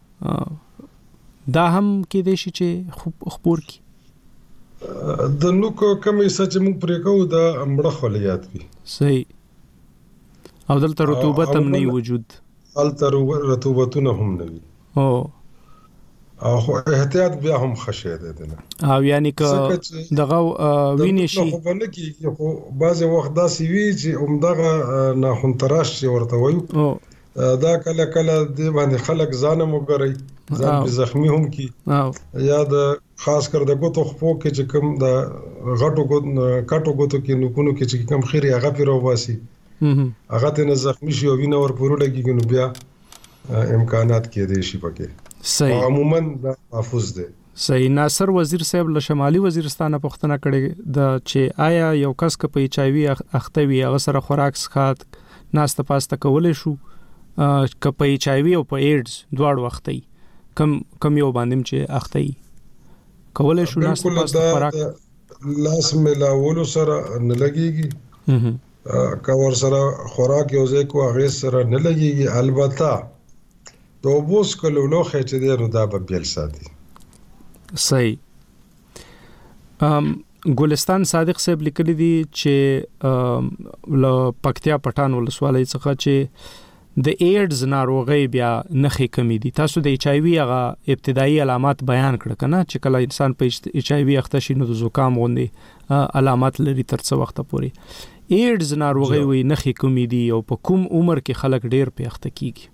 دا هم کې دي چې خبر کی د نو کومې سچ موږ پرې کوو دا امړه خلیات وي. صحیح، او دلته رطوبت هم نه وجود، دلته رطوبتونه هم نه وي او او احتیاط بیا هم خشه ده نه او یعنی که دغه ویني شي خو باندې کې خو بعض وخت دا سی وی چې عمدغه ناخون تراش چې ورته وایو دا کله کله د باندې خلک ځانم وګوري ځان به زخمی هم کی یا د خاص کر د ګوتو خپو کې چې کوم د غټو ګوت کټو ګوتو کې نکونو کې چې کوم خيري هغه پیرو باسي هغه ته زخمی شي او وینه ور پورډه کې نو بیا امکانات کې دي شي پکې صحیح عموما دا محفوظ دي. صحیح. ناصر وزیر صاحب له شمالي وزیرستان پښتنه کړي د چې آیا یو کس ک په ایچ ای وی اختوي هغه سره خوراک سخات ناسته پاسته کولې شو ک په ایچ ای وی او په ایډز دواړو وختي کم کم یو باندې چې اختي کولې شو ناسته پاسته خوراک لاس ملاولو سره نه لګيږي کا ور سره خوراک یو ځای کو هغه سره نه لګيږي البته تو بوس کولو لوخه چې دی نو دا به بیل ساتي. صحیح. ام ګلستان صادق صاحب لیکلي دي چې ل پکتیا پټان ولسوالۍ څخه چې د ایډز ناروغي بیا نخې کمی دي. تاسو د ایچ ای وی هغه ابتدایي علامات بیان کړ کنه چې کله انسان په ایچ ای وی اخته شي نو د زکام غوندي علامات لري تر څو وخت پورې. ایډز ناروغي وي نخې کمی دي او په کوم عمر کې خلک ډیر په اخته کیږي؟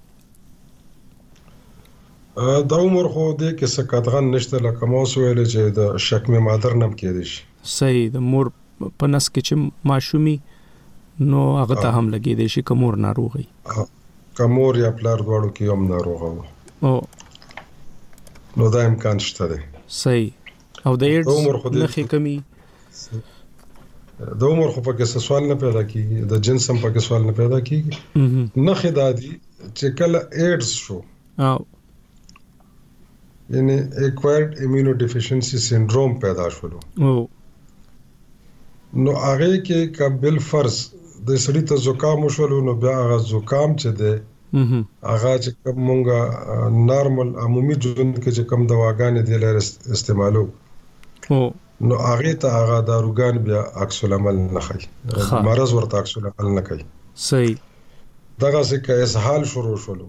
دا عمر خو دې کې سکاتغن نشته لکه مو سویل چې د شک می مادر نم کېدی شي. صحیح. د مور په نس کې چې ماشومي نو هغه ته هم لګې دي شي کومور ناروغي کومور یا پلار دواړو کې هم ناروغه او نو دا امکان شته دی. صحیح. او د ایډز نخې کمی د عمر خو پکې سوال نه پیدا کیږي د جنس هم پکې سوال نه پیدا کیږي. نخې دادي چې کله ایډز شو او یعنی ایکوائرڈ ایمیونوڈیفیشنسی سنڈروم پیدا شولو نو هغه کې قبل فرض د سړی ته زکام شولو نو بیا هغه زکام چې ده هغه چې کوم مونږه نارمل عمومي ژوند کې چې کوم دواګانې دي لر استعمالو نو هغه ته هغه داروګان بیا عکس العمل نه کوي مرز ورته عکس العمل نه کوي. صحیح. دغه څه اسهال شروع شولو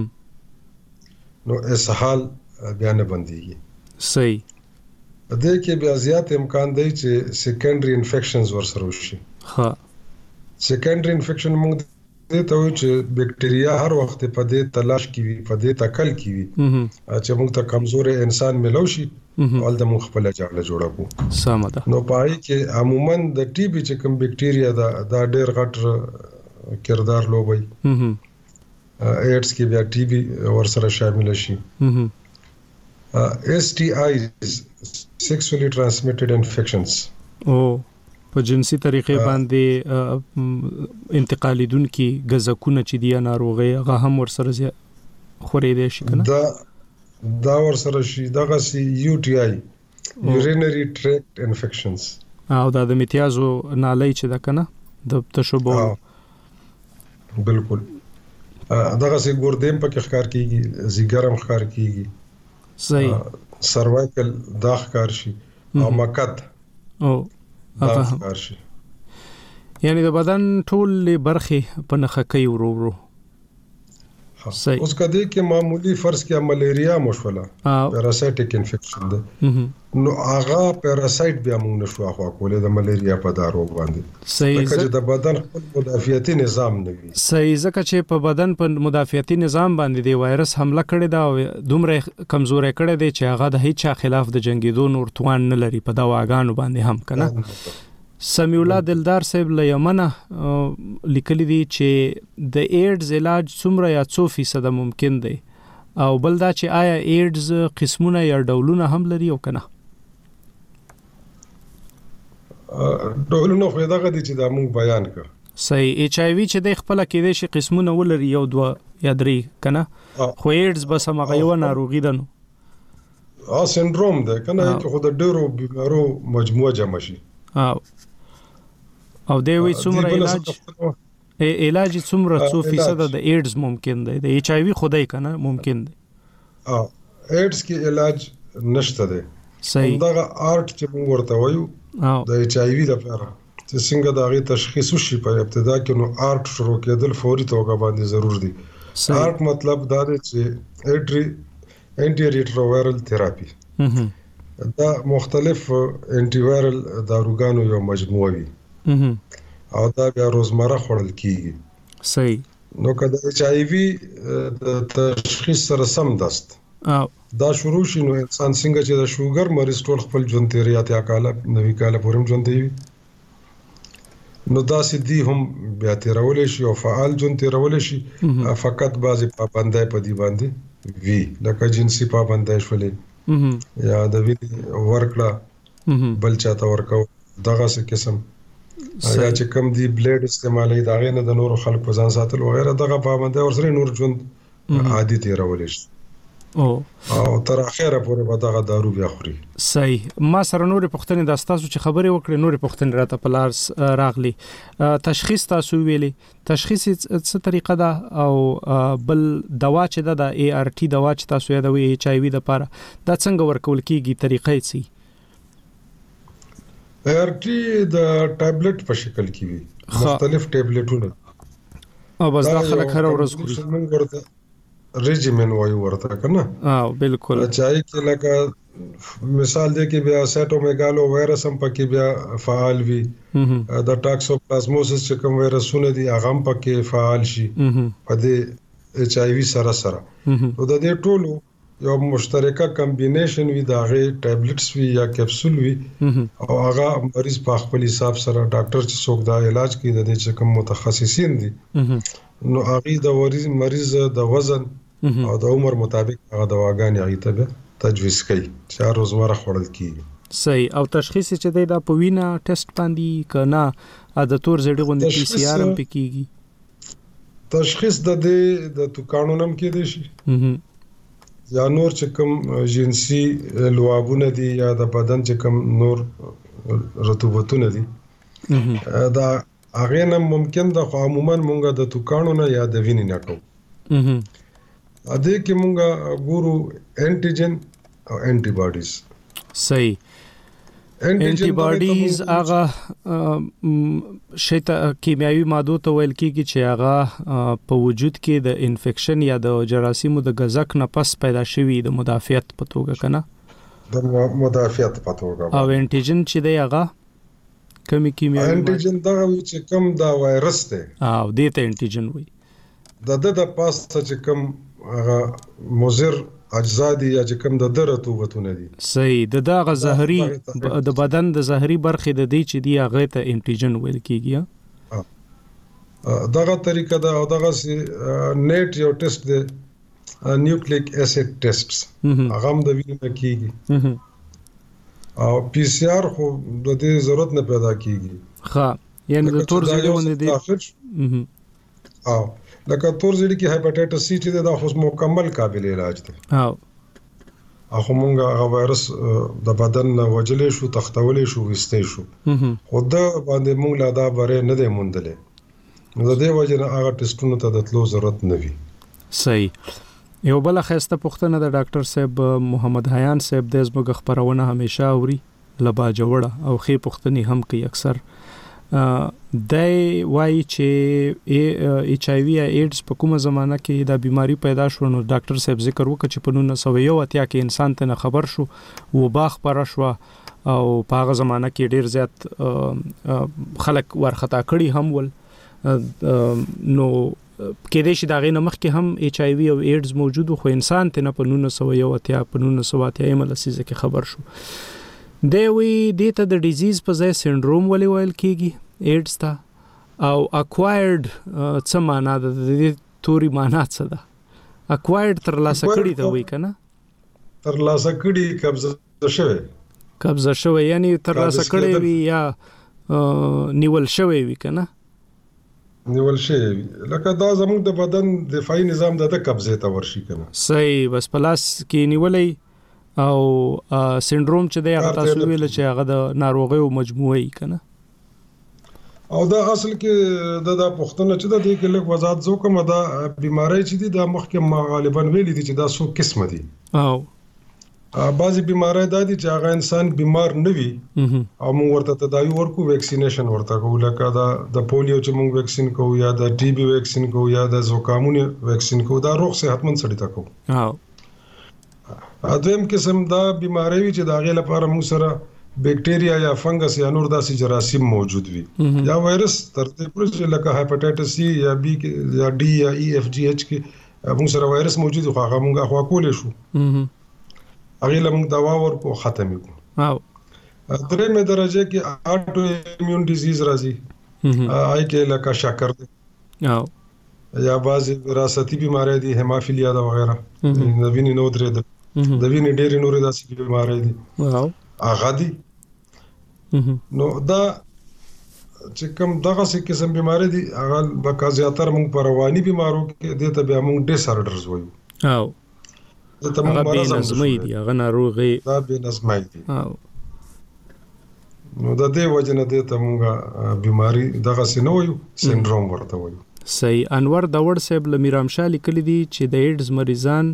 نو اسهال بیا نه بنديږي. صحیح. د کې بیا زیات امکان دی چې سیکنډري انفیکشنز ورسره وشي. ها. سیکنډري انفیکشن موږ دې ته وایو چې بکټریا هر وخت په دې تلاش کې وي په دې تکل کې وي چې موږ ته کمزور انسان ملو شي ول د موږ خپل جاله جوړو. سم ده. نو پای کې عموما د ټي بي چې کوم بکټریا دا د ډېر غټ کردار لوبي. ایډز کې بیا ټي بي ورسره شامل شي. ایس ټي آیز sexually transmitted infections او په جنسي طریقې باندې انتقالیدونکي غزکونه چې دی ناروغي هغه هم ورسره خورېدې شي کنه دا دا ورسره شي دغه سي یو ټي آی urinary tract infections او دا د میتیازو نالۍ چې دا کنه د تشوبو بالکل دغه سي ګوردیم په ښکار کیږي زیګرم ښکار کیږي. صحیح. سروایکل دا ښکار شي او مکد او دا ښکار شي یعنی د بدن ټول برخه په نخه کوي ورو ورو. صحیح. اوس کدی کې معمولی فرض کې ملیریا مشوله پیراسایټیک انفیکشن ده نو هغه پیراسایټ بیا موږ نشو اخوا کولای د ملیریا په دارو باندې. صحیح. چې د بدن خپل مدافعتي نظام نه وي. صحیح. ځکه چې په بدن په مدافعتي نظام باندې دی وایرس حمله کړی دا او دومره کمزورې کړی دی چې هغه د هیڅ خلاف د جنگیدو نور توان نه لري په دواګانو باندې هم کنه. سمیع الله دلدار صاحب له یمنه لیکلي دي چې د ایډز علاج څومره یا څو فیصد ممکن دی او بل دا چې آیا ایډز قسمونه یا ډولونه هم لري او کنه؟ ډولونه خو دغه دي چې دا موږ بیان کړ. صحیح. ایچ ای وی چې د خپل کې دي شي قسمونه ولري یو دوه یا درې کنه خو ایډز بس هغه یو ناروغي ده نو ا سندروم ده کنه چې خو د ډیرو بیمارو مجموعه جمع شي. او او دی وی څومره علاج علاج څومره څو فیصد د ایډز ممکن دی د ایچ ای وی خدای کنه ممکن دی. ا ایډز کې علاج نشته دی. صحیح. دا آرټ چې موږ ورته وایو د ایچ ای وی لپاره چې څنګه دا غي تشخیص وشي په ابتدا کې نو آرټ شروع کېدل فوري توګه باندې ضرور دي. آرټ مطلب دا دی چې انټری انټي ریټرووایرل تھراپي دا مختلف انټي وایرل داروګانو یو مجموعه وي او دا بیا روزمره خوړل کیږي. صحیح. نو کله ایچ آی وی د تشخیص سره سم دست دا شروع شي نو انسان څنګه چې د شوګر مریض ټول خپل ژوند تیری یا کاله نوې کاله پورم ژوند دی نو دا سدي هم بیا تیرول شي او فعال ژوند تیرول شي فقط بعضی پابندای په دی باندې وی لکه جنسي پابندای شولې یا د وی ورکړه بل چاته ورکاو دغه څه قسم یا چې کم دی بلیډ استعمالي دا غي نه د نور خلک په ځان ساتل وغیرہ دغه پابندای ورسره نور ژوند عادي تیرول شي او او تر اخره پورې به دغه دارو بیا خوري. صحیح. ما سره نور پښتنې د تاسو چې خبرې وکړې نور پښتنې راته په لار راغلي. تشخیص تاسو ویلي تشخیص څه طریقه ده او بل دوا چې ده د ای آر ټي دوا چې تاسو یادوي ایچ آی وی د لپاره دا څنګه ورکول کیږي طریقې څه؟ ای آر ټي د ټابلیټ په شکل کې وي مختلف ټابلیټونه او بس دا خلک هر ورځ خوري ریجیمن وایو ورته کنه اه بالکل چای کې لکه مثال دی کې بیا سیټومیګالو وایرس هم پکې بیا فعال وي د ټاکسوپلازموسس چې کوم وایرسونه دي هغه هم پکې فعال شي په دې ایچ آی وی سره سره او د دې ټولو یو مشترکه کمبینیشن وي دا غي ټابلیټس وي یا کیپسول وي او هغه مریض په خپل حساب سره ډاکټر چې څوک دا علاج کوي د دې چې کوم متخصصین دي نو هغه د مریض د وزن او د عمر مطابق هغه دواګانې هغه ته تجویز کوي چې هر روزمره خوړل کیږي. صحیح. او تشخیص چې دی دا په وینا ټیسټ باندې کنه د تور زړی غوندې پی سی آر هم پکېږي تشخیص د دې د توکانو نم کې دي شي یا نور چې کوم جنسي لوابونه دي یا د بدن چې کوم نور رطوبتونه دي دا هغه نه ممکن د عموما مونږه د توکانو نه یا د وینې نه کوو ا دې کې مونږه ګورو انټیجن او انټي باډیز. صحیح. انټي باډیز هغه شیته کیمیاوي ماده ته ویل کیږي چې هغه په وجود کې د انفیکشن یا د جراثیمو د غزک نه پس پیدا شوی د مدافعت په توګه کنه د مدافعت په توګه او انټیجن چې دی هغه کمی کیمیاوي انټیجن دا چې کوم دا وایرس دی او دې ته انټیجن وایي د د د پاسته چې کوم هغه مضر اجزا دي یا چې کوم د درتوبتونه دي. صحیح. د دغه زهري د بدن د زهري برخې د دې چې دی هغه ته انټیجن ویل کیږي. دغه طریقه دا او دغه نیټ یو ټیسټ دی نیوکلیک اسید ټیسټس هغه هم د وینې کیږي او پی سی آر خو د دې ضرورت نه پیدا کیږي. ښه یعنی د تور زړی ونه دي او لکه تور زړی کې هپاتایټس سی چې دا خو مکمل قابل علاج دی او هغه مونږه هغه وایرس د بدن نه وجلې شو تختولې شو وستې شو خو دا باندې مونږ لا دا بره نه دی موندلې نو د دې وجه نه هغه ټیسټونو ته د تلو ضرورت نه وي. صحیح. یو بل خسته پښتنه د ډاکټر صاحب محمد حیان صاحب د زموږ خبرونه همیشه اوري لبا جوړه او خې پښتني هم کوي اکثر دای وای چې ایچ آی وی یا ایډز په کومه زمانہ کې دا بیماری پیدا شو نو ډاکټر صاحب ذکر وکړ چې په نولس سوه یو اتیا کې انسان ته خبر شو وبا خبره شو او په هغه زمانہ کې ډیر زیات خلک ورخطا کړي هم ول نو کې دې شي دا غي نمخ کې هم ایچ آی وی او ایډز موجود خو انسان ته نه په نولس سوه یو اتیا په نولس سوه اتیا ملسیزه کې خبر شو دی وی د ته د ډیزیز په ځای سنډروم ولې ویل کیږي ایډز ته او اکوایرډ څه معنا ده د دې توري معنا څه ده اکوایرډ تر لاسه کړی ته وی کنه تر لاسه کړی قبضه شوی قبضه شوی یعنی تر لاسه کړی وی یا نیول شوی وی کنه نیول شوی لکه دا زموږ د بدن دفاعي نظام د قبضه ته ورشي کنه. صحیح. بس پلاس کې نیولې او سنډروم چې دی هغه تاسو ویل چې هغه د ناروغیو مجموعه کنه او دا اصل کې د د پښتنه چې د دې کې لږ وضاحت زو کوم دا بیماری چې دي د مخکې غالبا ویلي دي چې دا څو قسمه دي او بعضی بیماری دا دي چې هغه انسان بیمار نه وي او موږ ورته تداوی ورکو ویکسینیشن ورته کوو لکه دا د پولیو چې موږ ویکسین کوو یا د ټي بي ویکسین کوو یا د زکامونو ویکسین کوو دا روغ صحتمند سړی ته کوو. او ادم قسم دا بیماری چې دا غي لپاره موږ سره بیکټیریا یا فنګس یا نور داسې جراثیم موجود وي یا وایرس تر دې پورې چې لکه هپاتایټس سی یا بی یا ډي یا ای اف جی ایچ کې موږ سره وایرس موجود خو هغه موږ خوا کولې شو هغه لمږ دوا ورکو ختمې کو او درېمه درجه کې اټو ایمیون ډیزیز راځي آی کې لکه شکر دی او یا بعض وراثتي بیماری دي هیمافیلیا دا وغیرہ د وینې نو درې د وینې ډېرې نورې داسې بیماری دي واو هغه دي نو دا چې کوم دغه څه قسم بیماری دي هغه بقا زیاتره موږ په رواني بیمارو کې د ته بیا موږ ډیس آرډرز وایو او د ته موږ مرز نظمي دي هغه ناروغي دا به نظمي دي او نو د دې وجه نه د ته موږ بیماری دغه څه نه وایو سندروم ورته وایو صحیح. انور داوړ صاحب لمیرام شاه لیکلي دي چې د ایډز مریضان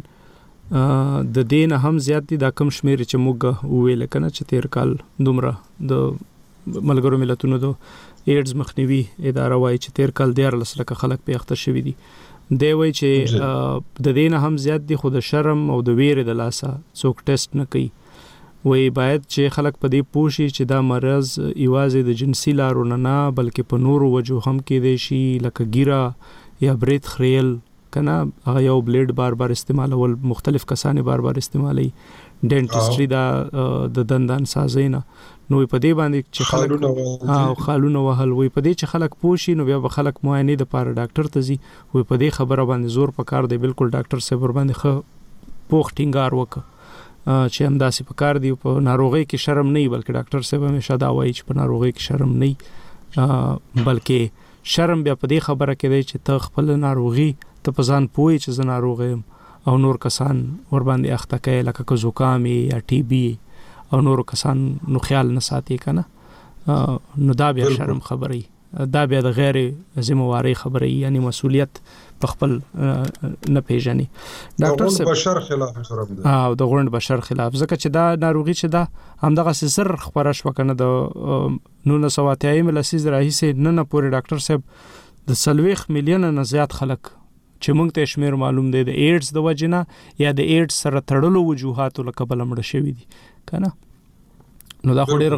د دین هم زیات دي دا کم شمیر چې موږ ویل کنه چې تیر کال دومره د ملګرو ملتونو د ایډز مخنیوي اداره وایي چې تیر کال ډیر لسلکه خلک په اخته شوی دي دی وایي چې د دین هم زیات دي خو د شرم او د ویرې د لاسه څوک ټیسټ نه کوي وایي باید چې خلک په دې پوښي چې دا مرز ایوازې د جنسي لارو نه نه بلکې په نورو وجو هم کېدای شي لکه ګیره یا برید خریل کنه هغه یو بلیډ بار بار استعمالول مختلف کسانې بار بار استعمالي ډینټستري دا د دندان سازینا نو په دې باندې چې خلک او خالونه وهل وي په دې چې خلک پوښي نو بیا به خلک معاینه د پاره ډاکټر ته ځي وي په دې خبره باندې زور پکار دی بالکل ډاکټر صاحب ور باندې خو پوښ ټینګار وکړه چې هم داسې پکار دی په ناروغي کې شرم نه بلکې ډاکټر صاحب همیشه دا وایي چې په ناروغي کې شرم نه بلکې شرم بیا په دې خبره کې دی چې ته خپل ناروغي ته په ځان پوي چې زه ناروغ یم او نور کسان ور باندې اخته کوي لکه که زکام یا ټي بي او نور کسان نو خیال نه ساتي کنه نو دا بیا شرم خبري دا بیا د غیر ذمہواری خبري یعنی مسؤلیت په خپل نه پیژني ډاکټر صاحب بشر خلاف شرم دی او د غوند بشر خلاف ځکه چې دا ناروغي چې دا همدغه سر خبره شو کنه د نو سواتای ملسیز راهیسه نه نه پورې ډاکټر صاحب د سلويخ میلیون نه زیات خلک چې موږ ته شمیر معلوم دی د ایډز د وجنه یا د ایډز سره تړلو وجوهات لکه بل مړ شوی دي کنه نو دا خو ډیر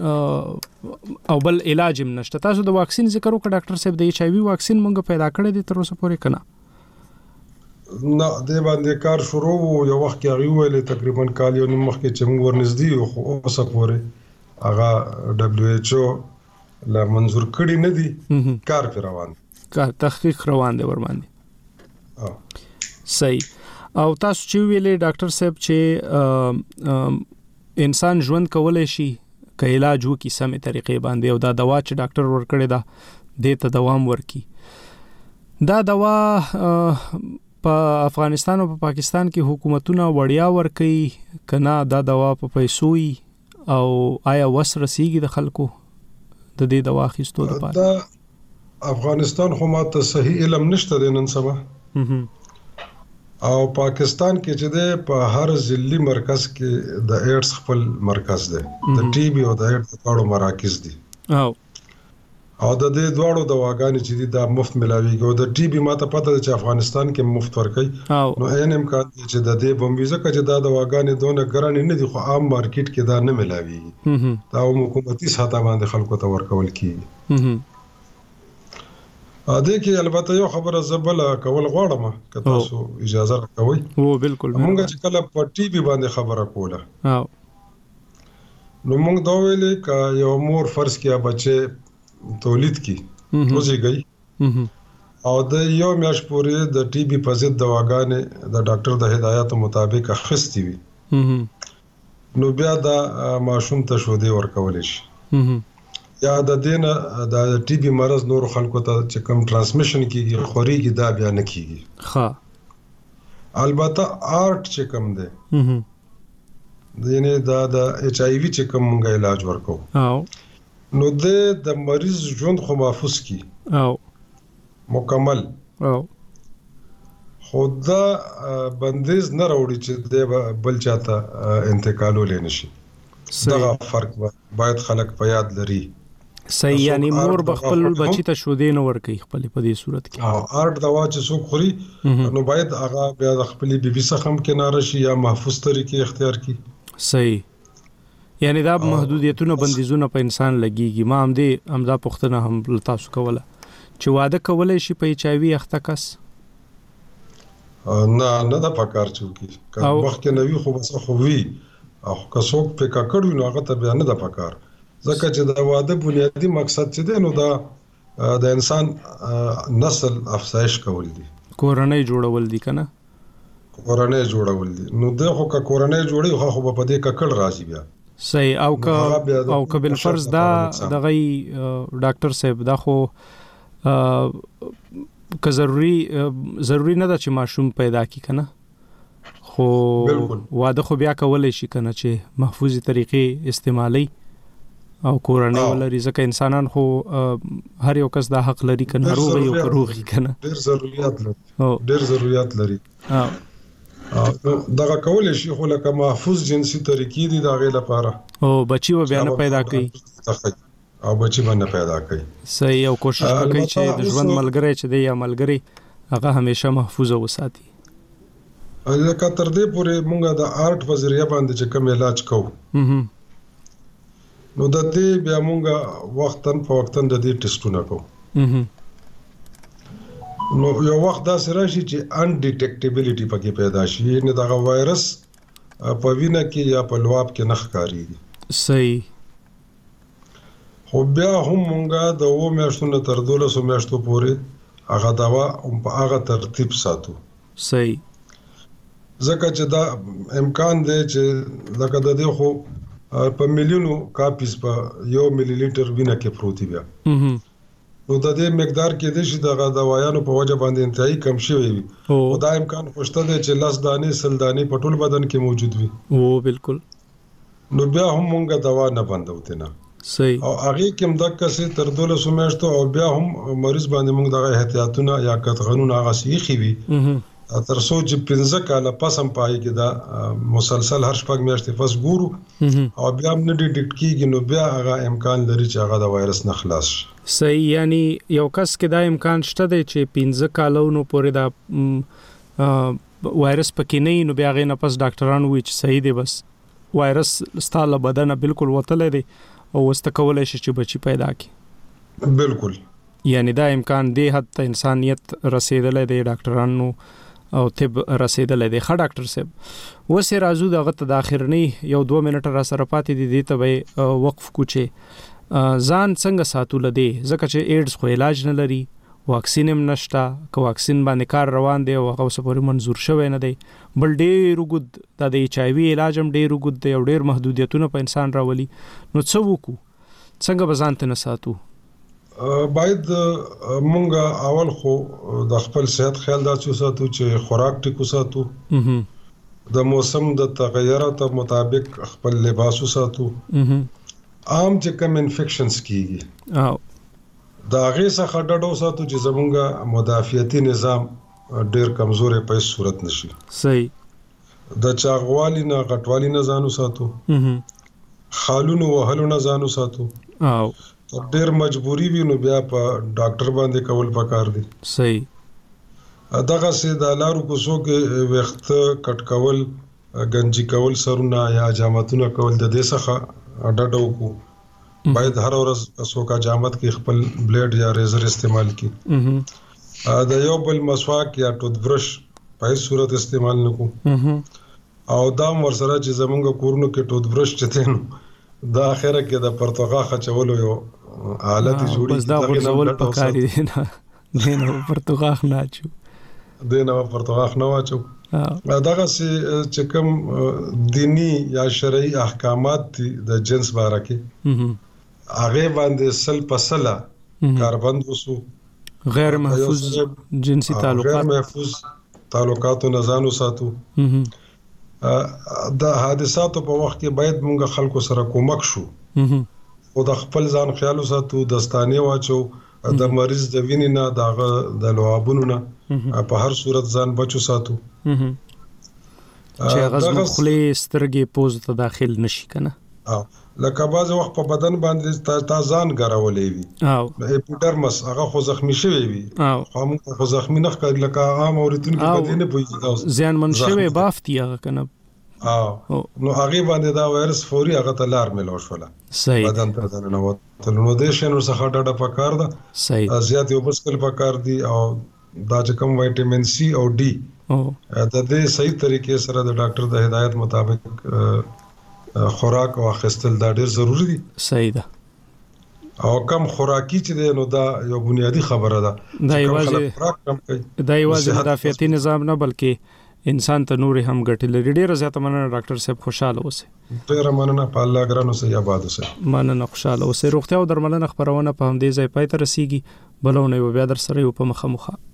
غټ او بل علاج هم نشته تاسو د واکسین ذکر وکړ ډاکټر صاحب د ایچ آی وی واکسین موږ پیدا کړی دی تر اوسه پورې کنه نه د باندې کار شروع یو وخت کې غوي ویل تقریبا کال یو نیم مخکې چې موږ ورنږدې یو خو اوسه پورې هغه دبليو ایچ او لا منظور کړی نه دي کار پر روان کار تحقیق روان دی ور باندې صحیح. او تاسو چې ویلې ډاکټر صاحب چې انسان ژوند کولای شي که علاج وکي سمې طریقې باندې او دا دوا چې ډاکټر ورکړي دا دې ته دوام ورکي دا دوا په افغانستان او په پاکستان کې حکومتونه وړیا ورکي کنه دا دوا په پیسو او آیا وس رسیږي د خلکو د دې دوا اخیستو لپاره دا افغانستان خو ماته صحیح علم نشته د نن سبا او پاکستان کې چې ده په هر ضلعي مرکز کې د ایډز خپل مرکز ده د ټي بي او د ایډز په مراکز دي او او د دې دواړو دواګانې چې دي دا مفت ملاويږي او د ټي بي ماته پته ده چې افغانستان کې مفت ورکړي نو عین امکان دي چې د دې بمبيزه کې چې دا دواګانې دونه ګرانې نه دي خو عام مارکیټ کې دا نه ملاويږي دا حکومتي ساته باندې خلکو ته ورکول کیږي ا دې کې البته یو خبره زبله کول غواړم که تاسو اجازه راکوي او بالکل موږ چې کله په ټي بي باندې خبره کوله او نو موږ دا ویلې ک یو مور فرض کیا بچي تولید کی روزي گئی او د یو میاش پورې د ټي بي په ضد دواګانې د ډاکټر د هدایت مطابق اخستې وي نو بیا دا ماشوم ته شو دی ورکول شي یا د دینه د ټي بي مرز نور خلکو ته چې کوم ترانسمیشن کیږي خوريږي دا بیا نه کیږي ها البته آرټ چې کوم دی دینه دا د ایچ آی وی چې کوم موږ علاج ورکو او نو د مریض ژوند خو محفوظ کی او مکمل او خدا بندیز نه راوړي چې د بل چاته انتقالول نه شي دا فرق باید خلک په یاد لري صحیح یعنی مور بخپل بچی ته شو دی نو ورکی خپل په دې صورت کې او ارټ دوا چې څوک خوري نو باید هغه بیا د خپل بي بي څخه هم کناره شي یا محفوظ طریقې اختیار کړي صحیح یعنی دا محدودیتونه بندیزونه په انسان لګيږي. ما هم دې همدا پوښتنه هم تاسو کوله چې واده کولای شي په ایچ آی وي اخته کس؟ نه نه دا پکار چوکي که مخکې نوی خو بس خو وی او که څوک په کاکړ نو هغه ته بیا نه دا پکار، ځکه چې دا واده بنیادی مقصد چې دی نو دا د انسان نسل افزایش کول دي، کورنۍ جوړول دي کنه، کورنۍ جوړول دي. نو دا خو که کورنۍ جوړي خو خو په دې کاکړ راځي بیا صحیح. او که او که بل فرض دا دغه ډاکټر صاحب دا خو که ضروری ضروری نه ده چې ماشوم پیدا کی کنه، خو واده خو بیا کولای شي کنه چې محفوظي طریقې استعمالي او کورنۍ ولري، ځکه انسانان خو هر یو کس دا حق لري کنه روغ یو روغي کنه، ډېر ضرورت لري ډېر ضرورت لري. او دا کولای شي خو لکه محفوظ جنسي طریقې دي دا غي لپاره او بچي و بیا نه پیدا کوي او بچي باندې پیدا کوي. صحیح. او کوشش کوي چې د ژوند ملګری چې دی یا ملګری هغه همیشه محفوظ وساتي. لکه تر دې پورې مونږه د آرټ په ذریعہ باندې چې کوم علاج کوو نو د دې بیا مونږه وختن په وختن د دې ټیسټونه کوو. نو یو وخت دا سره شي چې ان ډیټیکټیبিলিټي پکې پیدا شي، نه دا وایرس په وینه کې یا په لواب کې نه ښکاري. صحیح. خو بیا هم مونږه د و میاشتو نه تر دولسو میاشتو پورې هغه دوا په هغه ترتیب ساتو. صحیح. ځکه چې دا امکان دی چې لکه د دې خو په میلیونو کاپیز په یو ملي لیټر وینه کې پروتي بیا نو د دې مقدار کې د شي د دوايانو په وجه باندې انتهایی کم شوی وي او دا امکان خوشته دی چې لاس دانې سل دانې په ټول بدن کې موجود وي. او بالکل. نو بیا هم مونږه دوا نه بندوته نه. صحیح. او هغه کوم د کسې تر دولسو میاشتو او بیا هم مریض باندې مونږ دغه احتیاطونه یا قطغنونه هغه سیخي وي تر څو چې پنځه کاله پس هم پای کې دا مسلسل هر شپږ میاشتې پس ګورو او بیا هم نه ډیټیکټ کیږي نو بیا هغه امکان لري چې هغه د وایرس نه خلاص شي. صحیح. یعنی یو کس کې دا امکان شته دی چې پنځه کالونو پورې دا وایرس پکې نه نو بیا غي نه پس ډاکټرانو وی چې صحیح دی بس وایرس ستاله بدن بالکل وتلې دی او واست کولای شي چې بچي پیدا کړي. بالکل. یعنی دا امکان دی حتی انسانیت رسیدلې دی ډاکټرانو او طب رسیدلې دی. ښه ډاکټر صاحب وسه راځو دغه ته د اخرنی یو دوه منټه را سره پاتې دي دي ته به وقف کوچه ځان څنګه ساتول دي ځکه چې ایډز خو علاج نه لري، واکسین هم نشته، که واکسین باندې کار روان دی او هغه اوس پورې منظور شوی نه دی، بل ډېر وګد د ایچ آی وی علاج هم ډېر وګد دی او ډېر محدودیتونه په انسان راولي. نو څه وکړو څنګه به ځان ته نه ساتو؟ باید مونږه اول خو د خپل صحت خیال داسې ساتو چې خوراک ټیکو ساتو، د موسم د تغیراتو مطابق خپل لباس ساتو، عام چې کوم انفیکشنز کیږي او دا غي څخه ډډو ساتو چې زمونږه مدافعتي نظام ډیر کمزورې په صورت نشي. صحیح. د چاغوالي نه غټوالي نه ځانو ساتو، خالونو وهلو نه ځانو ساتو او ډیر مجبوری وي نو بیا په ډاکټر باندې کول پکار دي. صحیح. دغه سي د لارو کوڅو کې وخت کټ کول، گنجي کول، سرونه یا جامتونه کول د دې څخه ډډو کو. باید هر ورځ څوک جامت کې خپل بلیډ یا ریزر استعمال کړي. د یو بل مسواک یا ټوت برش په صورت استعمال نکو او دا ور سره چې زمونږ کورونو کې ټوت برش چتهنو دا اخره کې د پرتګال خچولو یو حالت جوړی بس دا ورزول پکاري دی نه دینه پرتګال نه اچو دینه پرتګال نه اچو. داغه چې کوم دینی یا شرعي احکامات دي د جنس باره کې هغه باندې سل پسله کاربند وسو، غیر محفوظ جنسي تعلقات غیر محفوظ تعلقاتو نه ځانو ساتو. د حادثاتو په وخت کې باید مونږ خلکو سره کومک شو او د خپل ځان خیال وساتو، دستانه واچو، د مریض د وینې نه دغه د لوابونو نه په هر صورت ځان بچو ساتو چې غزم خلې سترګې پوز ته داخل نشي کنه. او لکه باز وخت په بدن باندې تا ځان غراولې وي او اپیډرمس هغه خو زخمی شوی وي خو موږ خو زخمی نه ښکاري لکه عام اوریدونکو په دې نه پوهیږي ځان من شوی بافتی هغه کنه او نو هغه باندې دا وایرس فوري هغه ته لار ملو شوله صحیح بدن ته نه وته نو د شنو څخه ډډه پکار ده صحیح زیات یو بسکل پکار دي او دا چې کوم وټامین سی او ډي او د دې صحیح طریقې سره د ډاکټر د هدایت مطابق خوراک او اخیستل دا ډېر ضروری دي صحیح ده او کم خوراکي چې دی نو دا یو بنیادی خبره ده دا یوازې دا یوازې مدافعتي نظام نه بلکې انسان ته نور هم ګټي لري. ډېر زیاته مننه ډاکټر صاحب، خوشاله اوسئ. ډېر مننه، په الله ګرانو سه آباد اوسئ. مننه، خوشاله اوسئ. روغتیا او درملنه خبرونه په همدې ځای پای ته رسیږي. بلونه یو بیا در سره یو په مخه مخه